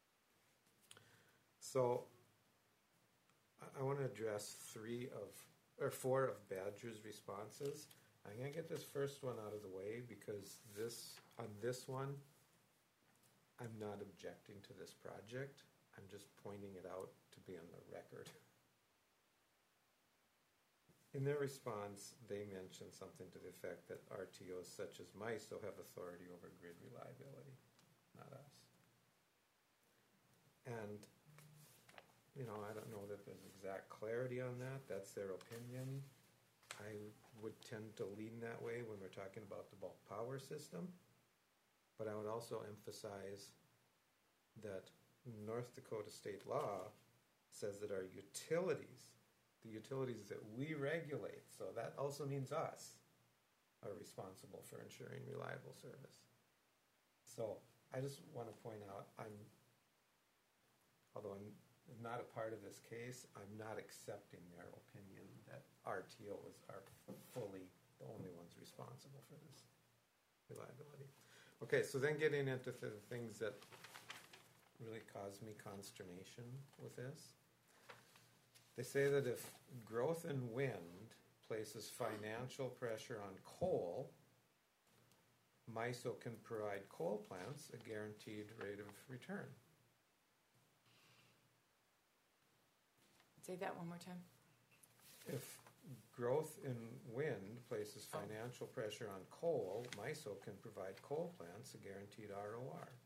So I, I want to address three of, or four of Badger's responses. I'm going to get this first one out of the way because this, on this one, I'm not objecting to this project. I'm just pointing it out to be on the record. In their response, they mentioned something to the effect that R T Os such as MISO have authority over grid reliability, not us. And, you know, I don't know that there's exact clarity on that. That's their opinion. I would tend to lean that way when we're talking about the bulk power system. But I would also emphasize that North Dakota state law says that our utilities, the utilities that we regulate, so that also means us, are responsible for ensuring reliable service. So I just want to point out, I'm, although I'm not a part of this case, I'm not accepting their opinion that R T Os are fully the only ones responsible for this reliability. Okay, so then getting into the things that really caused me consternation with this. They say that if growth in wind places financial pressure on coal, MISO can provide coal plants a guaranteed rate of return. Say that one more time. If growth in wind places financial pressure on coal, MISO can provide coal plants a guaranteed R O R.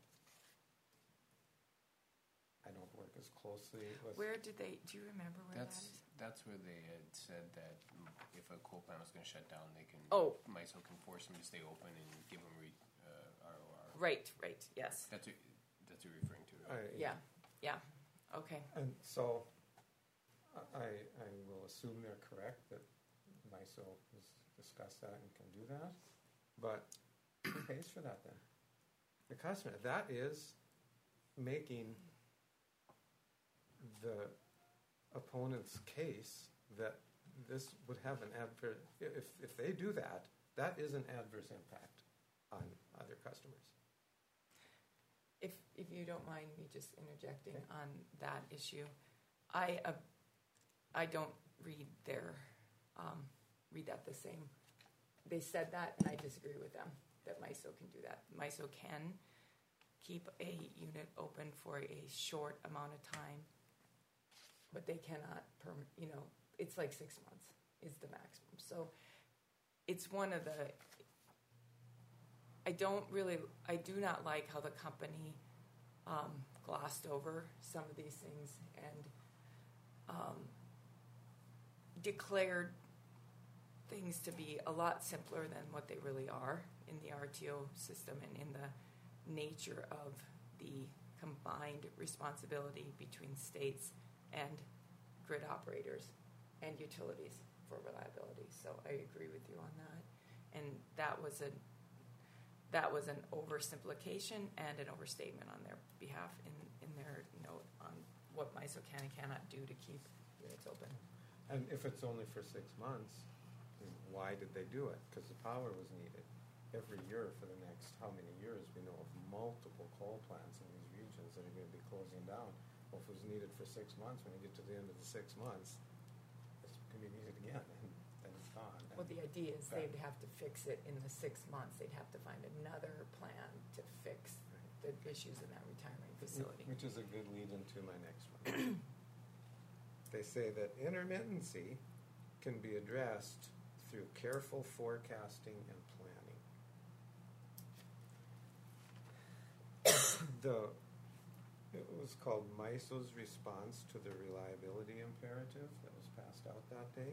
I don't work as closely with... Where did they, do you remember where that That's is? That's where they had said that if a coal plant was going to shut down, they can, Oh. MISO can force them to stay open and give them re, uh, R O R. Right, right, yes. That's what, that's what you're referring to. Right? I- Yeah, yeah, okay. And so, I, I will assume they're correct, that MISO has discussed that and can do that, but who pays for that then? The customer. That is making the opponent's case that this would have an adverse, if, if they do that, that is an adverse impact on other customers. If, if you don't mind me just interjecting on that issue, I, uh, I don't read their, um, read that the same. They said that, and I disagree with them, that MISO can do that. MISO can keep a unit open for a short amount of time, but they cannot, perm- you know, it's like six months is the maximum. So it's one of the, I don't really, I do not like how the company um, glossed over some of these things and um, declared things to be a lot simpler than what they really are in the R T O system and in the nature of the combined responsibility between states and grid operators and utilities for reliability. So I agree with you on that. And that was a that was an oversimplification and an overstatement on their behalf in, in their note on what MISO can and cannot do to keep units open. And if it's only for six months, why did they do it? Because the power was needed. Every year for the next how many years, we know of multiple coal plants in these regions that are going to be closing down. Well, if it was needed for six months, when you get to the end of the six months, it's going to be needed again, and then it's gone. Well, the idea is they'd have to fix it in the six months. They'd have to find another plan to fix the issues in that retirement facility. Which is a good lead into my next one. They say that intermittency can be addressed through careful forecasting and planning. the it was called MISO's response to the reliability imperative that was passed out that day.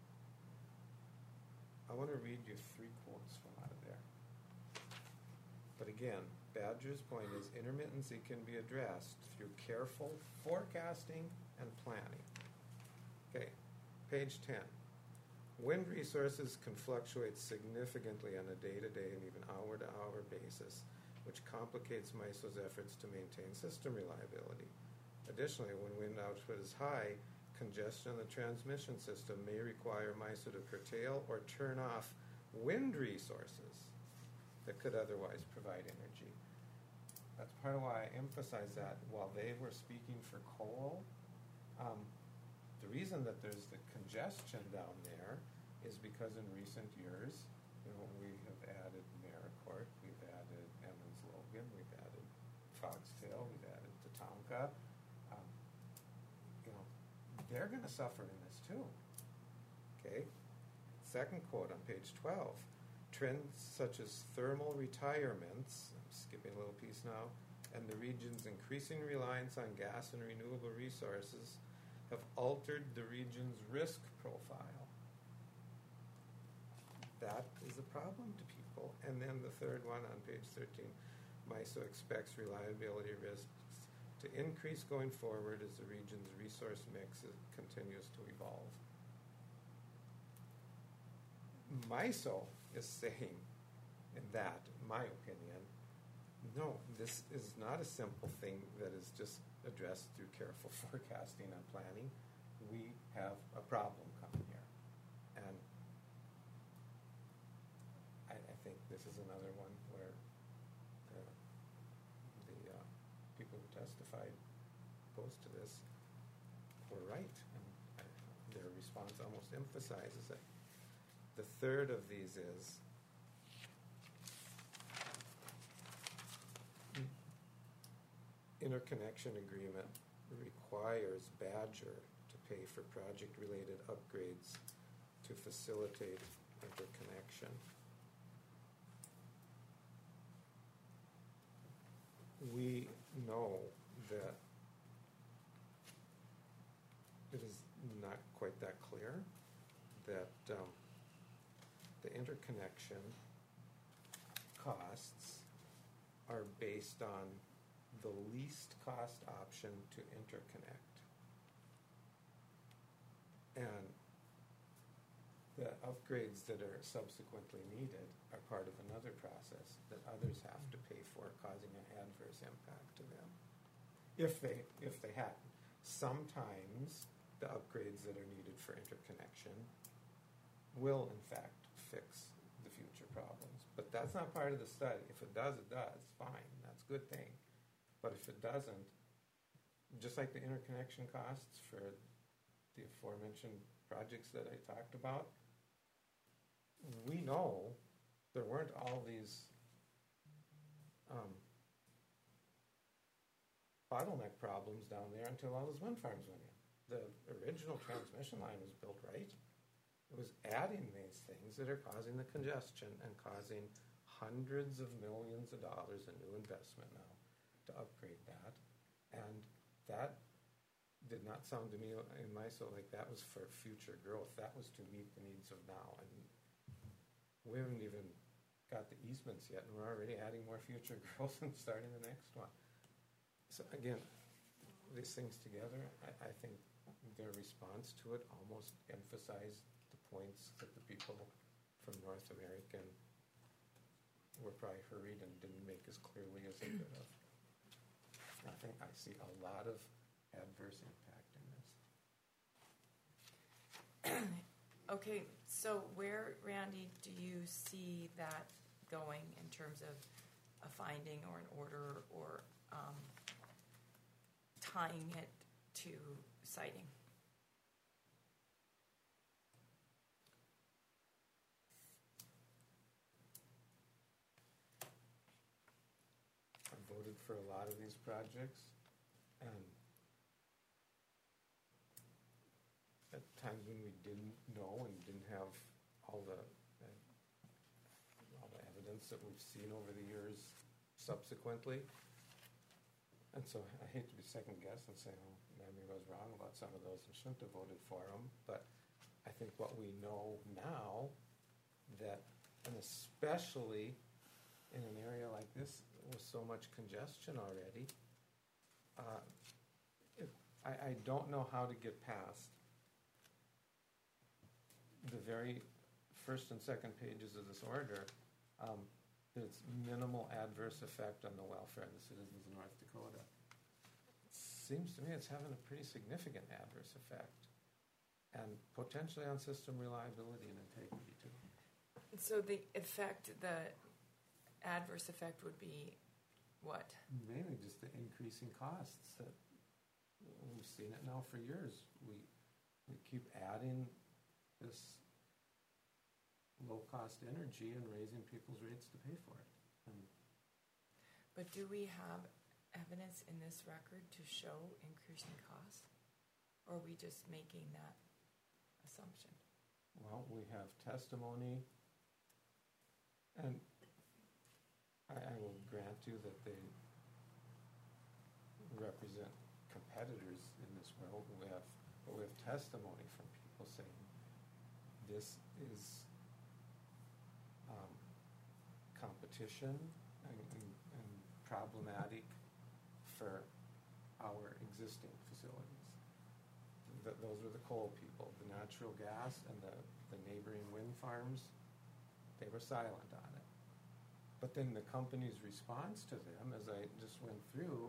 I want to read you three quotes from out of there. But again, Badger's point is intermittency can be addressed through careful forecasting and planning. Okay, page ten. Wind resources can fluctuate significantly on a day-to-day and even hour-to-hour basis, which complicates MISO's efforts to maintain system reliability. Additionally, when wind output is high, congestion in the transmission system may require MISO to curtail or turn off wind resources that could otherwise provide energy. That's part of why I emphasize that while they were speaking for coal, um, the reason that there's the congestion down there is because in recent years, you know, we have added Maricourt, we've added Emmons Logan, we've added Foxtail, we've added Tatanka. Um, you know, they're going to suffer in this too. Okay. Second quote on page twelve. Trends such as thermal retirements, I'm skipping a little piece now, and the region's increasing reliance on gas and renewable resources have altered the region's risk profile. That is a problem to people. And then the third one on page thirteen, MISO expects reliability risks to increase going forward as the region's resource mix is, continues to evolve. MISO is saying in that, in my opinion, no, this is not a simple thing that is just addressed through careful forecasting and planning. We have a problem coming here. And I, I think this is another one where the, the uh, people who testified opposed to this were right. And I, their response almost emphasizes it. The third of these is interconnection agreement requires Badger to pay for project-related upgrades to facilitate interconnection. We know that it is not quite that um, the interconnection costs are based on the least cost option to interconnect. And the upgrades that are subsequently needed are part of another process that others have to pay for, causing an adverse impact to them. If they, if they hadn't. Sometimes the upgrades that are needed for interconnection will, in fact, fix the future problems. But that's not part of the study. If it does, it does. Fine. That's a good thing. But if it doesn't, just like the interconnection costs for the aforementioned projects that I talked about, we know there weren't all these um, bottleneck problems down there until all those wind farms went in. The original transmission line was built right. It was adding these things that are causing the congestion and causing hundreds of millions of dollars in new investment now to upgrade that. And that did not sound to me in my soul like that was for future growth. That was to meet the needs of now. And we haven't even got the easements yet, and we're already adding more future growth and starting the next one. So again, these things together, I, I think their response to it almost emphasized the points that the people from North American were probably hurried and didn't make as clearly as they could have. I think I see a lot of adverse impact in this. Okay, so where, Randy, do you see that going in terms of a finding or an order or um, tying it to citing? I voted for a lot of these projects, and at times when we didn't know and didn't have all the uh, all the evidence that we've seen over the years subsequently. And so I hate to be second guessed and say, oh, maybe I was wrong about some of those and shouldn't have voted for them. But I think what we know now, that, and especially in an area like this with so much congestion already, uh, it, I, I don't know how to get past the very first and second pages of this order, um, that it's minimal adverse effect on the welfare of the citizens of North Dakota. It seems to me it's having a pretty significant adverse effect, and potentially on system reliability and integrity too. So the effect, the adverse effect would be what? Mainly just the increasing costs that we've seen it now for years. We we keep adding this low-cost energy and raising people's rates to pay for it. And But do we have evidence in this record to show increasing costs? Or are we just making that assumption? well, we have testimony, and I, I will grant you that they represent competitors in this world. We have, but we have testimony from people saying this is um, competition and, and, and problematic for our existing facilities. Th- those were the coal people. The natural gas and the, the neighboring wind farms, they were silent on it. But then the company's response to them, as I just went through,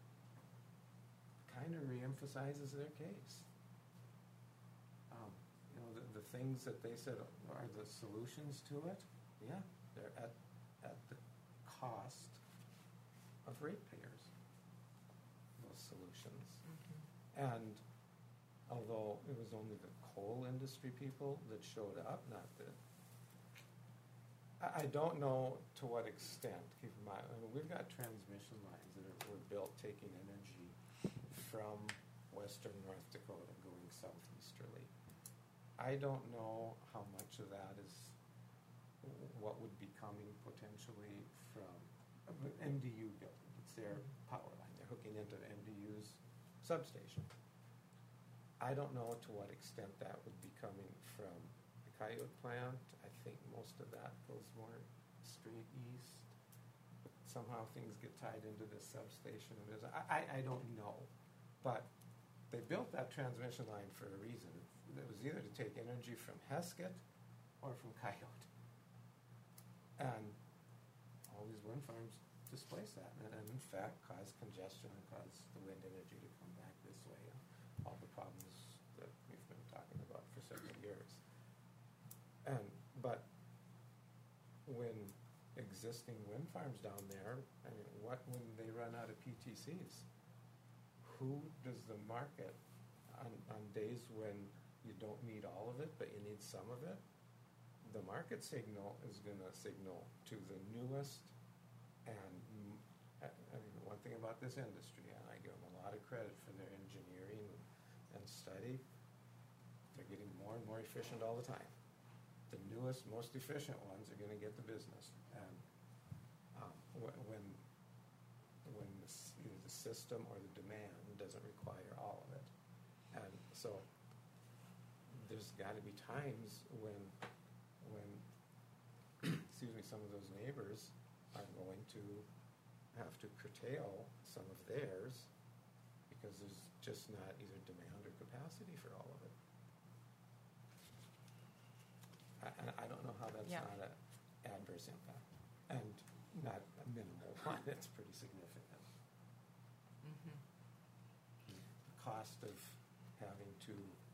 kind of reemphasizes their case. Um, you know, the, the things that they said are the solutions to it, yeah, they're at, at the cost of ratepayers, those solutions. Mm-hmm. And although it was only the coal industry people that showed up, not the, I, I don't know to what extent, keep in mind, I mean, we've got transmission lines that are, were built taking energy from western North Dakota going southeasterly. I don't know how much of that is what would be coming potentially from an M D U building. It's their power line. They're hooking into the M D U's substation. I don't know to what extent that would be coming from Coyote plant, I think most of that goes more straight east. But somehow things get tied into this substation. There's- I, I, I don't know. But they built that transmission line for a reason. It was either to take energy from Heskett or from Coyote. And all these wind farms displace that, and, and in fact cause congestion and cause the wind energy to come back this way. All the problems that we've been talking about for several years. And but when existing wind farms down there, I mean, what when they run out of P T Cs? Who does the market on, on days when you don't need all of it, but you need some of it? The market signal is going to signal to the newest, and mm, I, I mean, one thing about this industry, and I give them a lot of credit for their engineering and, and study, they're getting more and more efficient all the time. The newest, most efficient ones are going to get the business. And um, wh- when when the, s- either the system or the demand doesn't require all of it. And so there's got to be times when, when excuse me, some of those neighbors are going to have to curtail some of theirs because there's just not either demand or capacity for all of it. I, and I don't know how that's Yeah. not an adverse impact, and not a minimal one. It's pretty significant. Mm-hmm. The cost of having to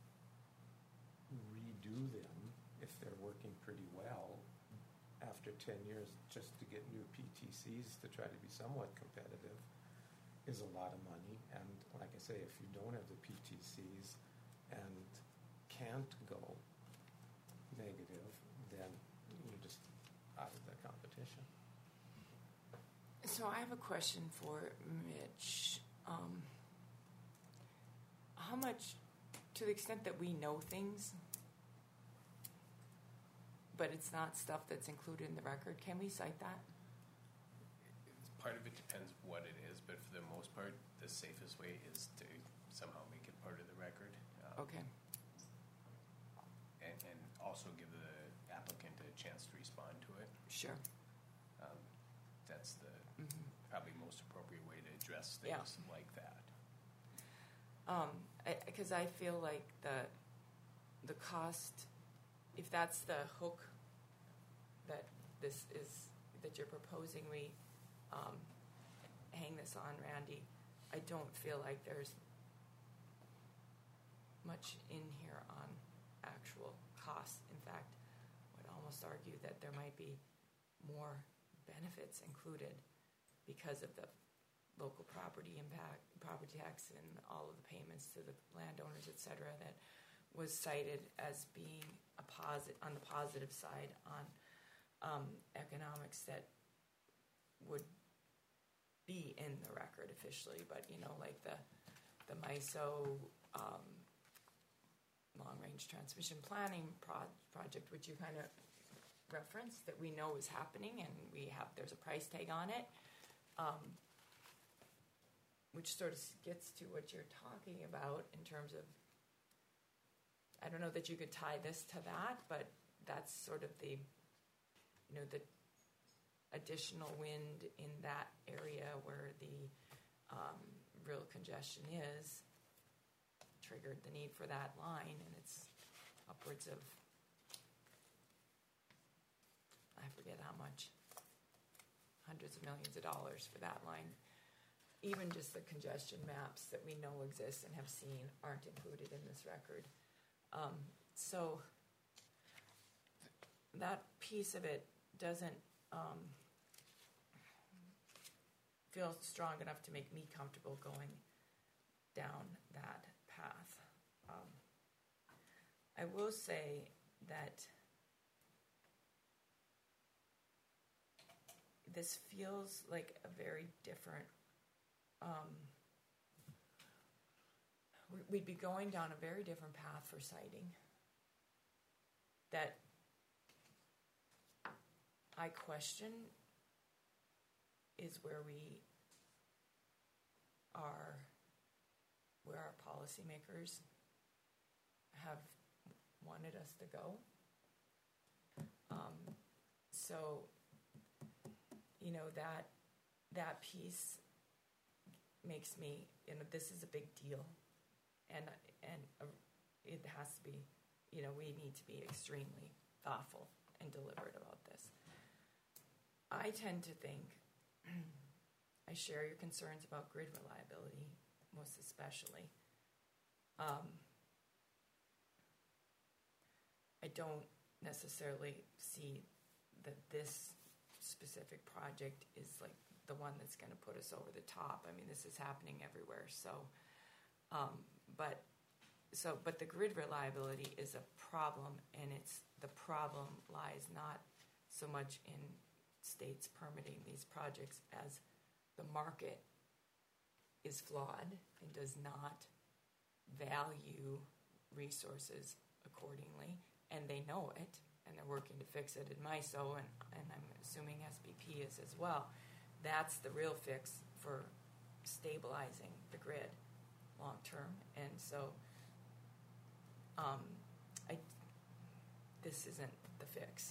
redo them if they're working pretty well after ten years just to get new P T Cs to try to be somewhat competitive is a lot of money. And like I say, if you don't have the P T Cs and can't go negative, then you're just out of the competition. So I have a question for Mitch. Um, how much, to the extent that we know things, but it's not stuff that's included in the record, can we cite that? Part of it depends what it is, but for the most part, the safest way is to somehow make it part of the record. Um, Okay. And, and also give the applicant a chance to respond to it. Sure. Um, that's the Mm-hmm. probably most appropriate way to address Yeah. things like that. Um, because I, I feel like the the cost, if that's the hook that this is that you're proposing, we um, hang this on, Randy. I don't feel like there's much in here on actual costs. In fact, I would almost argue that there might be more benefits included because of the local property impact, property tax, and all of the payments to the landowners, et cetera, that was cited as being a posit on the positive side on um, economics that would be in the record officially, but you know, like the the M I S O um, long-range transmission planning pro- project, which you kind of referenced, that we know is happening, and we have there's a price tag on it. Um, which sort of gets to what you're talking about in terms of, I don't know that you could tie this to that, but that's sort of the, you know, the additional wind in that area where the um, real congestion is triggered the need for that line, and it's upwards of, I forget how much, hundreds of millions of dollars for that line. Even just the congestion maps that we know exist and have seen aren't included in this record. Um, so that piece of it doesn't um, feel strong enough to make me comfortable going down that path. Um, I will say that this feels like a very different Um, we'd be going down a very different path for siting that I question is where we are, where our policymakers have wanted us to go. so, you know, that, that piece makes me, you know, this is a big deal. And, and uh, it has to be, you know, we need to be extremely thoughtful and deliberate about this. I tend to think, I share your concerns about grid reliability, most especially. Um, I don't necessarily see that this specific project is like the one that's going to put us over the top. I mean, this is happening everywhere. So, um, but so, but the grid reliability is a problem, and it's the problem lies not so much in states permitting these projects as the market is flawed and does not value resources accordingly, and they know it, and they're working to fix it in MISO, and, and I'm assuming S B P is as well. That's the real fix for stabilizing the grid long term, and so um, I, this isn't the fix,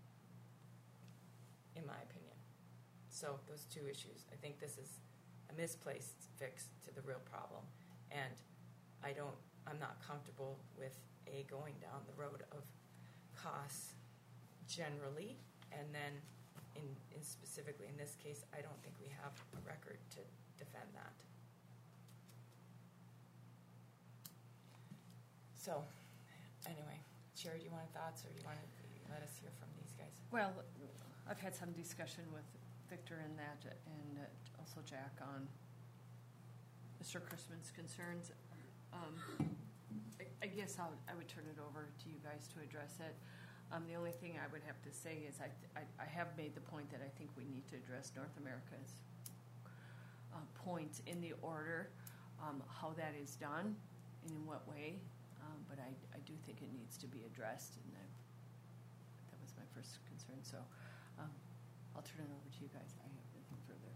in my opinion. So those two issues, I think this is a misplaced fix to the real problem, and I don't, I'm not comfortable with a going down the road of costs generally, and then in, in specifically in this case, I don't think we have a record to defend that. So, anyway, Sherry, do you want thoughts, or do you want to let us hear from these guys? Well, I've had some discussion with Victor in that, and uh, also Jack on Mister Chrisman's concerns. Um, I, I guess I'll, I would turn it over to you guys to address it. Um, the only thing I would have to say is I, I, I have made the point that I think we need to address North America's uh, points in the order, um, how that is done and in what way. Um, but I, I do think it needs to be addressed, and I, that was my first concern. So um, I'll turn it over to you guys. I have nothing further.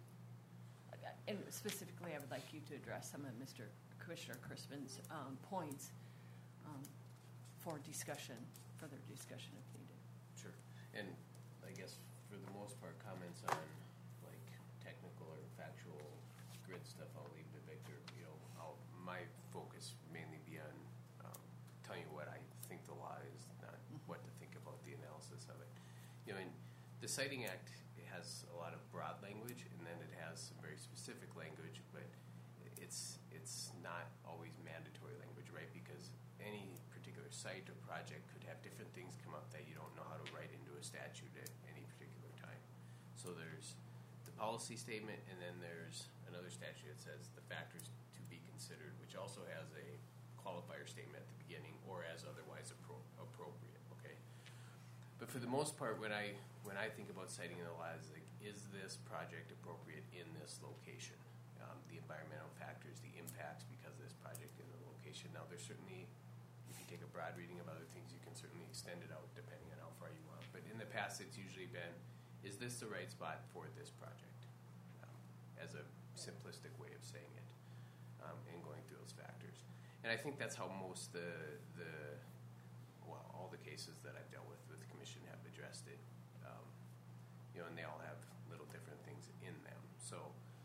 And specifically, I would like you to address some of Mister Commissioner Chrisman's um, points um, for discussion, further discussion if needed. Sure. And I guess for the most part, comments on like technical or factual grid stuff, I'll leave to Victor. You know, I'll, my focus mainly be on um, telling you what I think the law is, not mm-hmm. what to think about the analysis of it. You know, and the Siting Act has a lot of broad language, and then it has some very specific language, but it's it's not always mandatory language, right? Because any particular site or project could have different things come up that you don't know how to write into a statute at any particular time. So there's the policy statement, and then there's another statute that says the factors to be considered, which also has a qualifier statement at the beginning, or as otherwise appro- appropriate. Okay. But for the most part, when I when I think about citing the law, is like, is this project appropriate in this location? Um, the environmental factors, the impacts because of this project in the location. Now, there's certainly, if you take a broad reading of other things, you can certainly extend it out depending on how far you want. But in the past, it's usually been, is this the right spot for this project? Um, as a simplistic way of saying it, um, and going through those factors. And I think that's how most the the well, all the cases that I've dealt with with the commission have addressed it. Um, you know, and they all have little different things in them. So.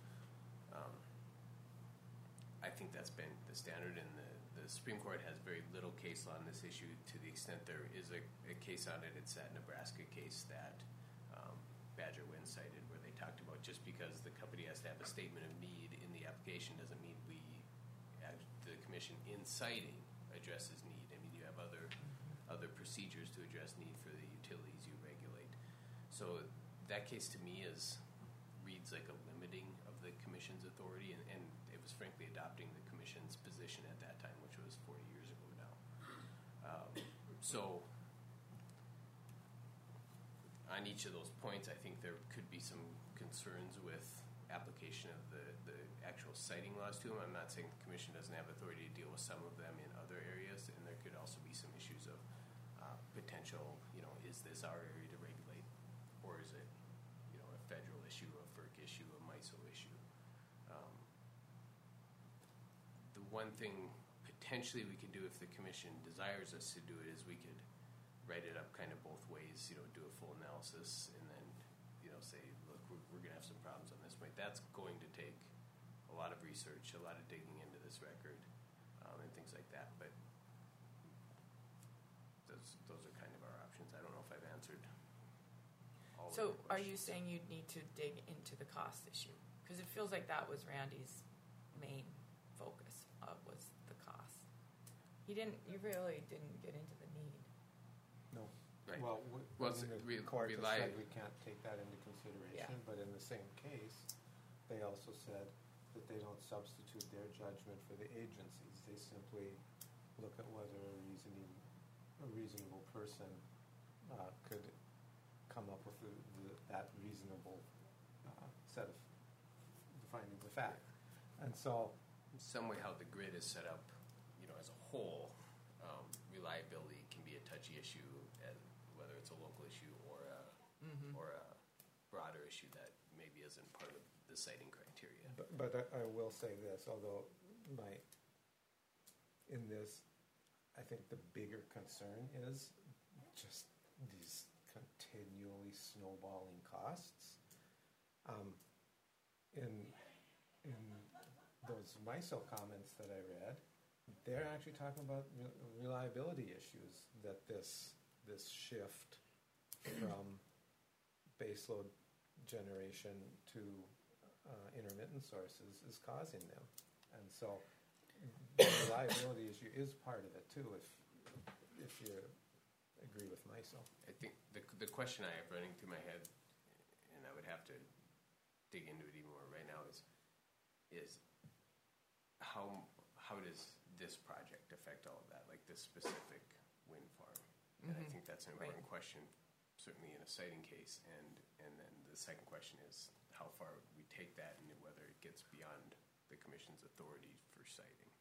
Um, I think that's been the standard, and the, the Supreme Court has very little case law on this issue. To the extent there is a, a case on it, it's that Nebraska case that um, Badger Wind cited, where they talked about just because the company has to have a statement of need in the application doesn't mean we, the commission in citing, addresses need. I mean, you have other other procedures to address need for the utilities you regulate. So that case to me is reads like a limiting of the commission's authority, and, and it was frankly adopting the commission's position at that time, which was forty years ago now. Um, so on each of those points, I think there could be some concerns with application of the, the actual citing laws to them. I'm not saying the commission doesn't have authority to deal with some of them in other areas, and there could also be some issues of uh, potential, you know, is this our area to regulate, or is it, you know, a federal issue, a FERC issue, a MISO issue? Um, the one thing potentially we could do if the commission desires us to do it is we could write it up kind of both ways, you know, do a full analysis and then, you know, say, look, we're, we're going to have some problems on this point. That's going to take a lot of research, a lot of digging into this record, um, and things like that. But those, those are kind of our options. I don't know if I've answered all of So your are you questions. saying you'd need to dig into the cost issue? Because it feels like that was Randy's main focus, uh, was the cost. He didn't, you really didn't get into the need. No. Right. Well, we, Well, I mean, it's the re- court has rely- said we can't take that into consideration, Yeah. but in the same case, they also said that they don't substitute their judgment for the agencies. They simply look at whether a reasoning, a reasonable person uh, could come up with the, the, that reasonable uh, set of findings of fact. And so, Some way how the grid is set up, you know, as a whole, um, reliability can be a touchy issue, as, whether it's a local issue or a, or a broader issue that maybe isn't part of the citing criteria. but, but I, I will say this, although my, in this, I think the bigger concern is just these continually snowballing costs. Um, in in those MISO comments that I read, they're actually talking about re- reliability issues that this this shift from baseload generation to uh, intermittent sources is causing them, and so the reliability issue is part of it too. If if you agree with MISO. I think the, the question I have running through my head, and I would have to dig into it even more right now, is is how how does this project affect all of that, like this specific wind farm? And I think that's an Right. important question, certainly in a siting case. And and then the second question is how far we take that and whether it gets beyond the commission's authority for siting.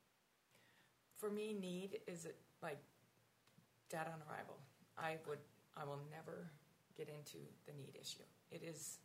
For me, need is it like dead on arrival. I would, I will never get into the need issue. It is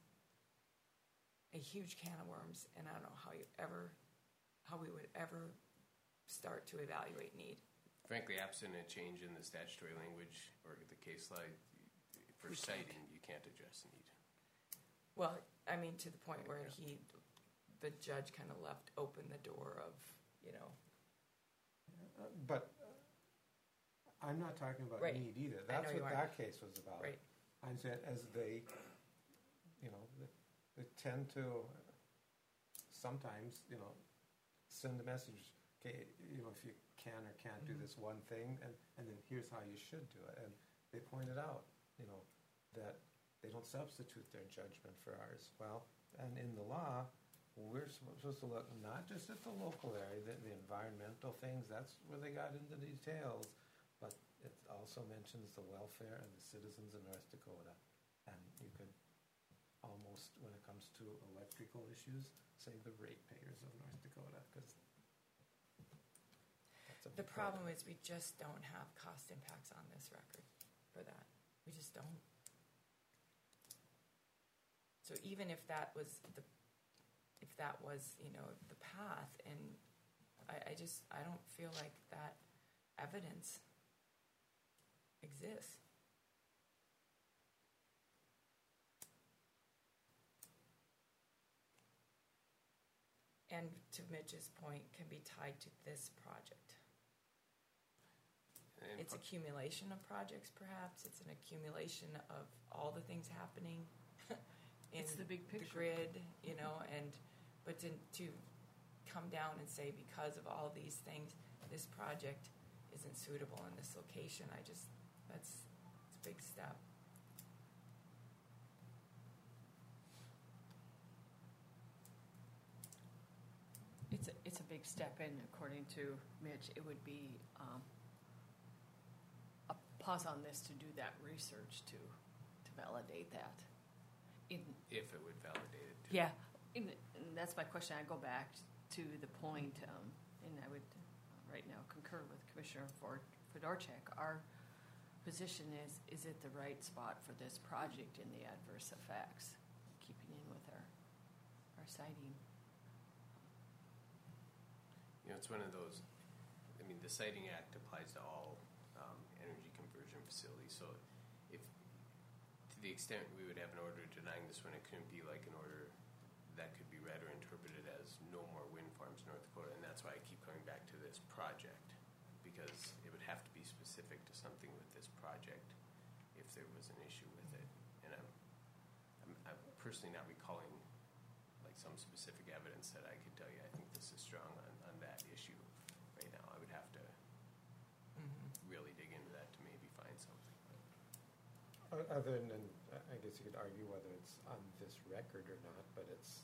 a huge can of worms, and I don't know how you ever, how we would ever start to evaluate need. Frankly, absent a change in the statutory language or the case law, for citing, you can't address need. Well, I mean, to the point where he, the judge kind of left open the door of, you know, Uh, But uh, I'm not talking about Right. need either. I know That's you what aren't. that case was about. right, I'm saying as they, you know, they, they tend to sometimes, you know, send a message, okay, you know, if you can or can't do Mhm. this one thing, and, and then here's how you should do it. And they pointed out, you know, that they don't substitute their judgment for ours. Well, and in the law, we're supposed to look not just at the local area, the, the environmental things, that's where they got into details, but it also mentions the welfare and the citizens of North Dakota. And you could almost, when it comes to electrical issues, say the ratepayers of North Dakota, because that's a the big part of problem it. is we just don't have cost impacts on this record for that. We just don't. So even if that was the, if that was, you know, the path, and I, I just, I don't feel like that evidence exists. And to Mitch's point, can be tied to this project. And It's pro- accumulation of projects, perhaps. It's an accumulation of all the things happening in It's the big picture. grid, you know, and but to, to come down and say because of all these things, this project isn't suitable in this location. I just that's it's a big step. It's a, it's a big step, and according to Mitch, it would be um, a pause on this to do that research to to validate that. In, if it would validate it. too. yeah, and, and that's my question. I go back to the point, um, and I would uh, right now concur with Commissioner Ford, Fedorchak. Our position is: is it the right spot for this project in the adverse effects? Keeping in with our our citing. You know, it's one of those, I mean, the Siting Act applies to all um, energy conversion manufacturing facility. So if, to the extent we would have an order denying this one, it couldn't be like an order that could be read or interpreted as no more wind farms in North Dakota. And that's why I keep coming back to this project, because it would have to be specific to something with this project if there was an issue with it. And I'm, I'm, I'm personally not recalling like some specific evidence that I could tell you, I think this is strong on, on that issue right now. I would have to really dig into that to maybe find something. O- Other than, I guess you could argue whether it's on this record or not, but it's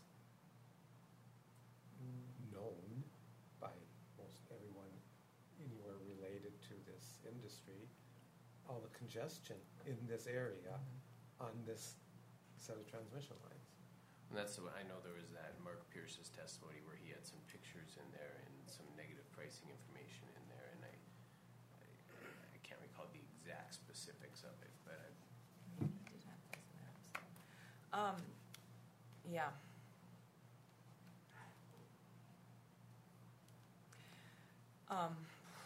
known by most everyone anywhere related to this industry, all the congestion in this area on this set of transmission lines. And that's the one, I know there was that Mark Pierce's testimony where he had some pictures in there and some negative pricing information in there, and I, I, I can't recall the exact specifics of it, but I, I did have those maps. Um, yeah. Um,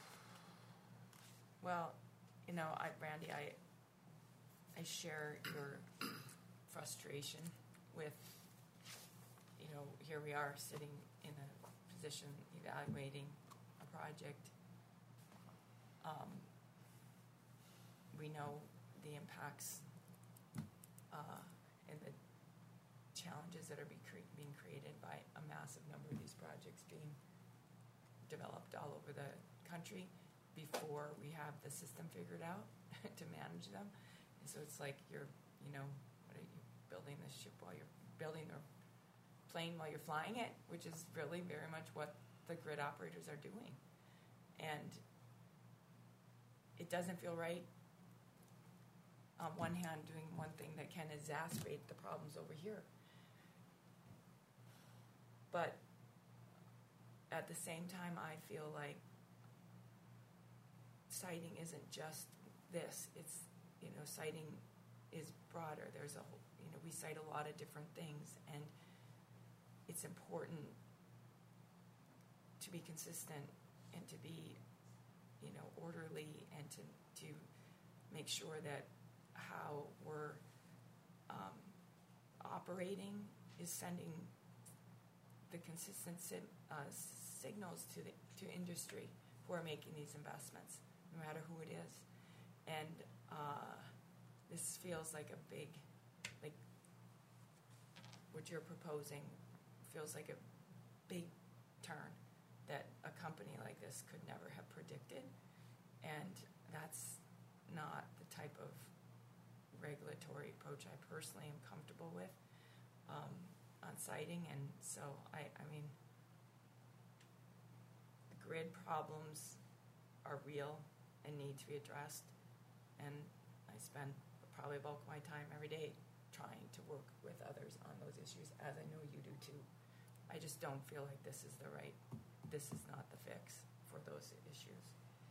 well, you know, I, Randy, I, I share your frustration with, you know, here we are sitting in a position evaluating a project. Um, we know the impacts uh, and the challenges that are be cre- being created by a massive number of these projects being developed all over the country before we have the system figured out to manage them. And so it's like you're, you know, what are you building this ship while you're building the plane while you're flying it, which is really very much what the grid operators are doing. And it doesn't feel right on one hand doing one thing that can exacerbate the problems over here. But at the same time, I feel like siting isn't just this. It's, you know, siting is broader. There's a whole, you know, we cite a lot of different things, and it's important to be consistent and to be, you know, orderly, and to, to make sure that how we're um, operating is sending the consistent si- uh, signals to the to industry who are making these investments, no matter who it is. And uh, this feels like a big, like what you're proposing feels like a big turn that a company like this could never have predicted. And that's not the type of regulatory approach I personally am comfortable with um, on siting. And so, I, I mean, the grid problems are real and need to be addressed. And I spend probably a bulk of my time every day trying to work with others on those issues, as I know you do too. I just don't feel like this is the right, this is not the fix for those issues.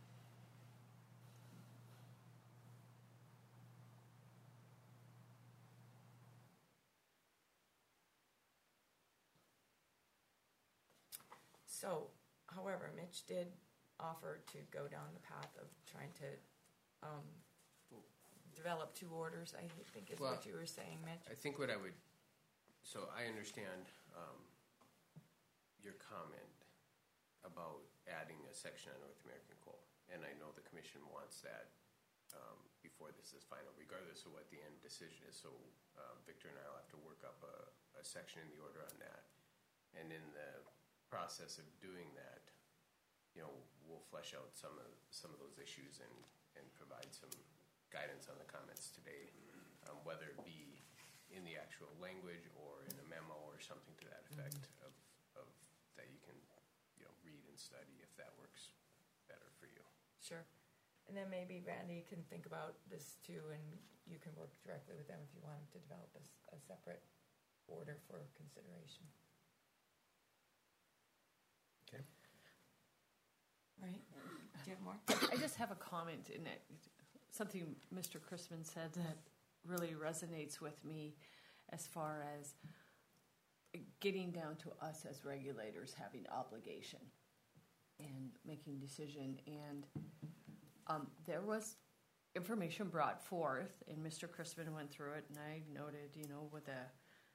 So, however, Mitch did offer to go down the path of trying to um, develop two orders, I think is Well, what you were saying, Mitch. I think what I would, so I understand um, your comment about adding a section on North American coal, and I know the commission wants that um, before this is final, regardless of what the end decision is. So uh, Victor and I will have to work up a, a section in the order on that, and in the process of doing that, you know, we'll flesh out some of some of those issues and, and provide some guidance on the comments today, um, whether it be in the actual language or in a memo or something to that effect mm-hmm. of, of that you can, you know, read and study if that works better for you. Sure. And then maybe Randy can think about this too, and you can work directly with them if you want to develop a, a separate order for consideration. Okay. All right. Do you have more? I just have a comment in it. Something Mister Chrisman said that really resonates with me as far as getting down to us as regulators having obligation and making decision. And um, there was information brought forth, and Mister Crispin went through it, and I noted, you know, with the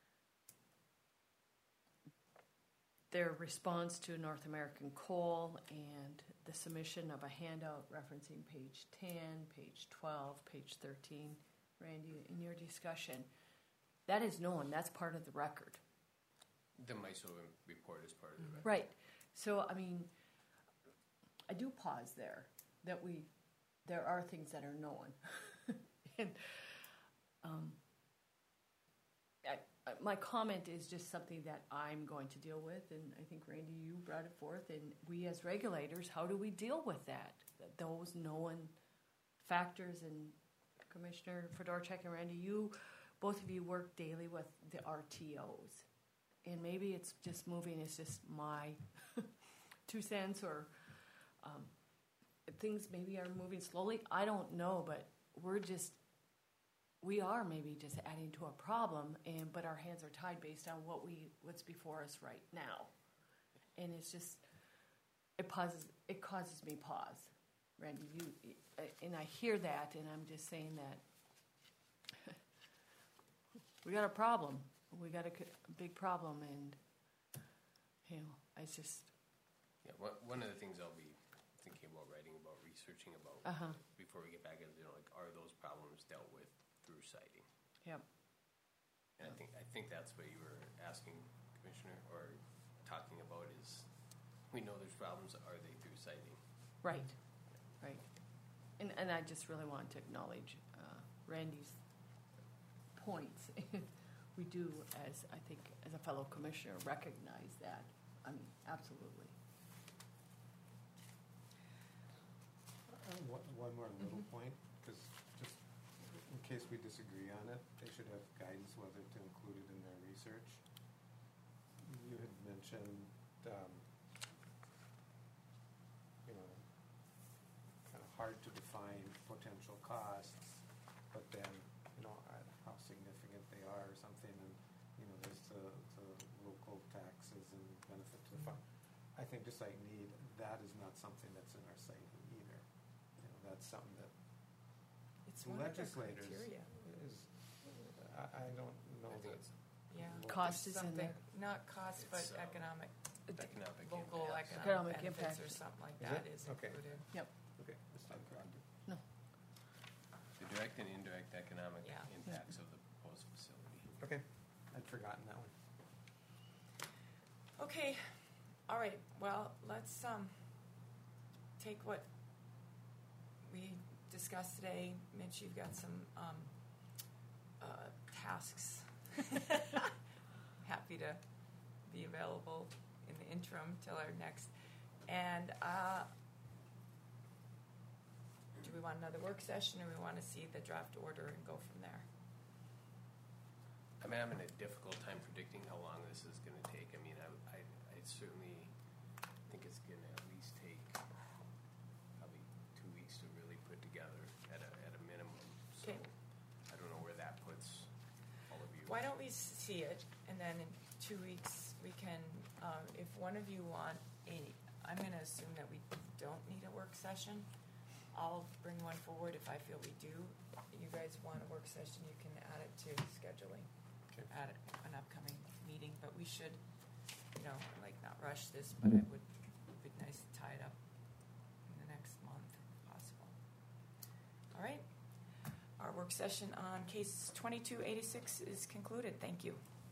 their response to North American Coal and the submission of a handout referencing page ten, page twelve, page thirteen. Randy, in your discussion, that is known. That's part of the record. The MISO report is part of the record. Right. So, I mean, I do pause there that we, there are things that are known. and um, I, I, my comment is just something that I'm going to deal with, and I think, Randy, you brought it forth, and we as regulators, how do we deal with that? Those known factors, and Commissioner Fedorchak and Randy, you, both of you work daily with the R T Os. And maybe it's just moving, it's just my two cents, or um, things maybe are moving slowly. I don't know, but we're just, we are maybe just adding to a problem, and but our hands are tied based on what we what's before us right now. And it's just, it pauses, it causes me pause. Randy, you, and I hear that, and I'm just saying that we got a problem. We got a, a big problem, and you know, I just. Yeah, one, one of the things I'll be thinking about writing about, researching about, Uh-huh. before we get back into, you know, like, are those problems dealt with through siting? Yep. And I think I think that's what you were asking, Commissioner, or talking about is, we know there's problems. Are they through siting? Right. Right. And and I just really want to acknowledge uh, Randy's points. We do, as I think, as a fellow commissioner, recognize that. I mean, absolutely. Uh, one, one more little point, because just in case we disagree on it, they should have guidance whether to include it in their research. You had mentioned, um, you know, kind of hard to define potential costs, but then, you know, uh, how significant they are or something, and, you know, there's the, the local taxes and benefit to the farm. I think just like need, that is not something that's in our siting either. You know, that's something that It's one of the legislators criteria. is, I, I don't know I think that. it's Yeah. what Cost the- is in Something, there. not cost, but It's, um, economic, economic local impacts. economic Economic benefits impact. or something like Is that it? is Okay. included. Yep. Okay, that's not correct. No. The direct and indirect economic Yeah. impacts of the proposed facility. Okay, I'd forgotten that one. Okay, all right, well, let's um, take what we discussed today. Mitch, you've got some um, uh, tasks. Happy to be available in the interim till our next. And uh, do we want another work session, or we want to see the draft order and go from there? I mean, I'm having a difficult time predicting how long this is going to take. I mean, I, I, I certainly think it's going to at least take probably two weeks to really put together at a, at a minimum. So Okay. I don't know where that puts all of you. Why don't we see it, and then in two weeks we can, uh, if one of you want a, I'm going to assume that we don't need a work session. I'll bring one forward if I feel we do. You guys want a work session, you can add it to scheduling, Okay. add it an upcoming meeting. But we should, you know, like not rush this, but it would it'd be nice to tie it up in the next month if possible. All right. Our work session on case twenty-two eighty-six is concluded. Thank you.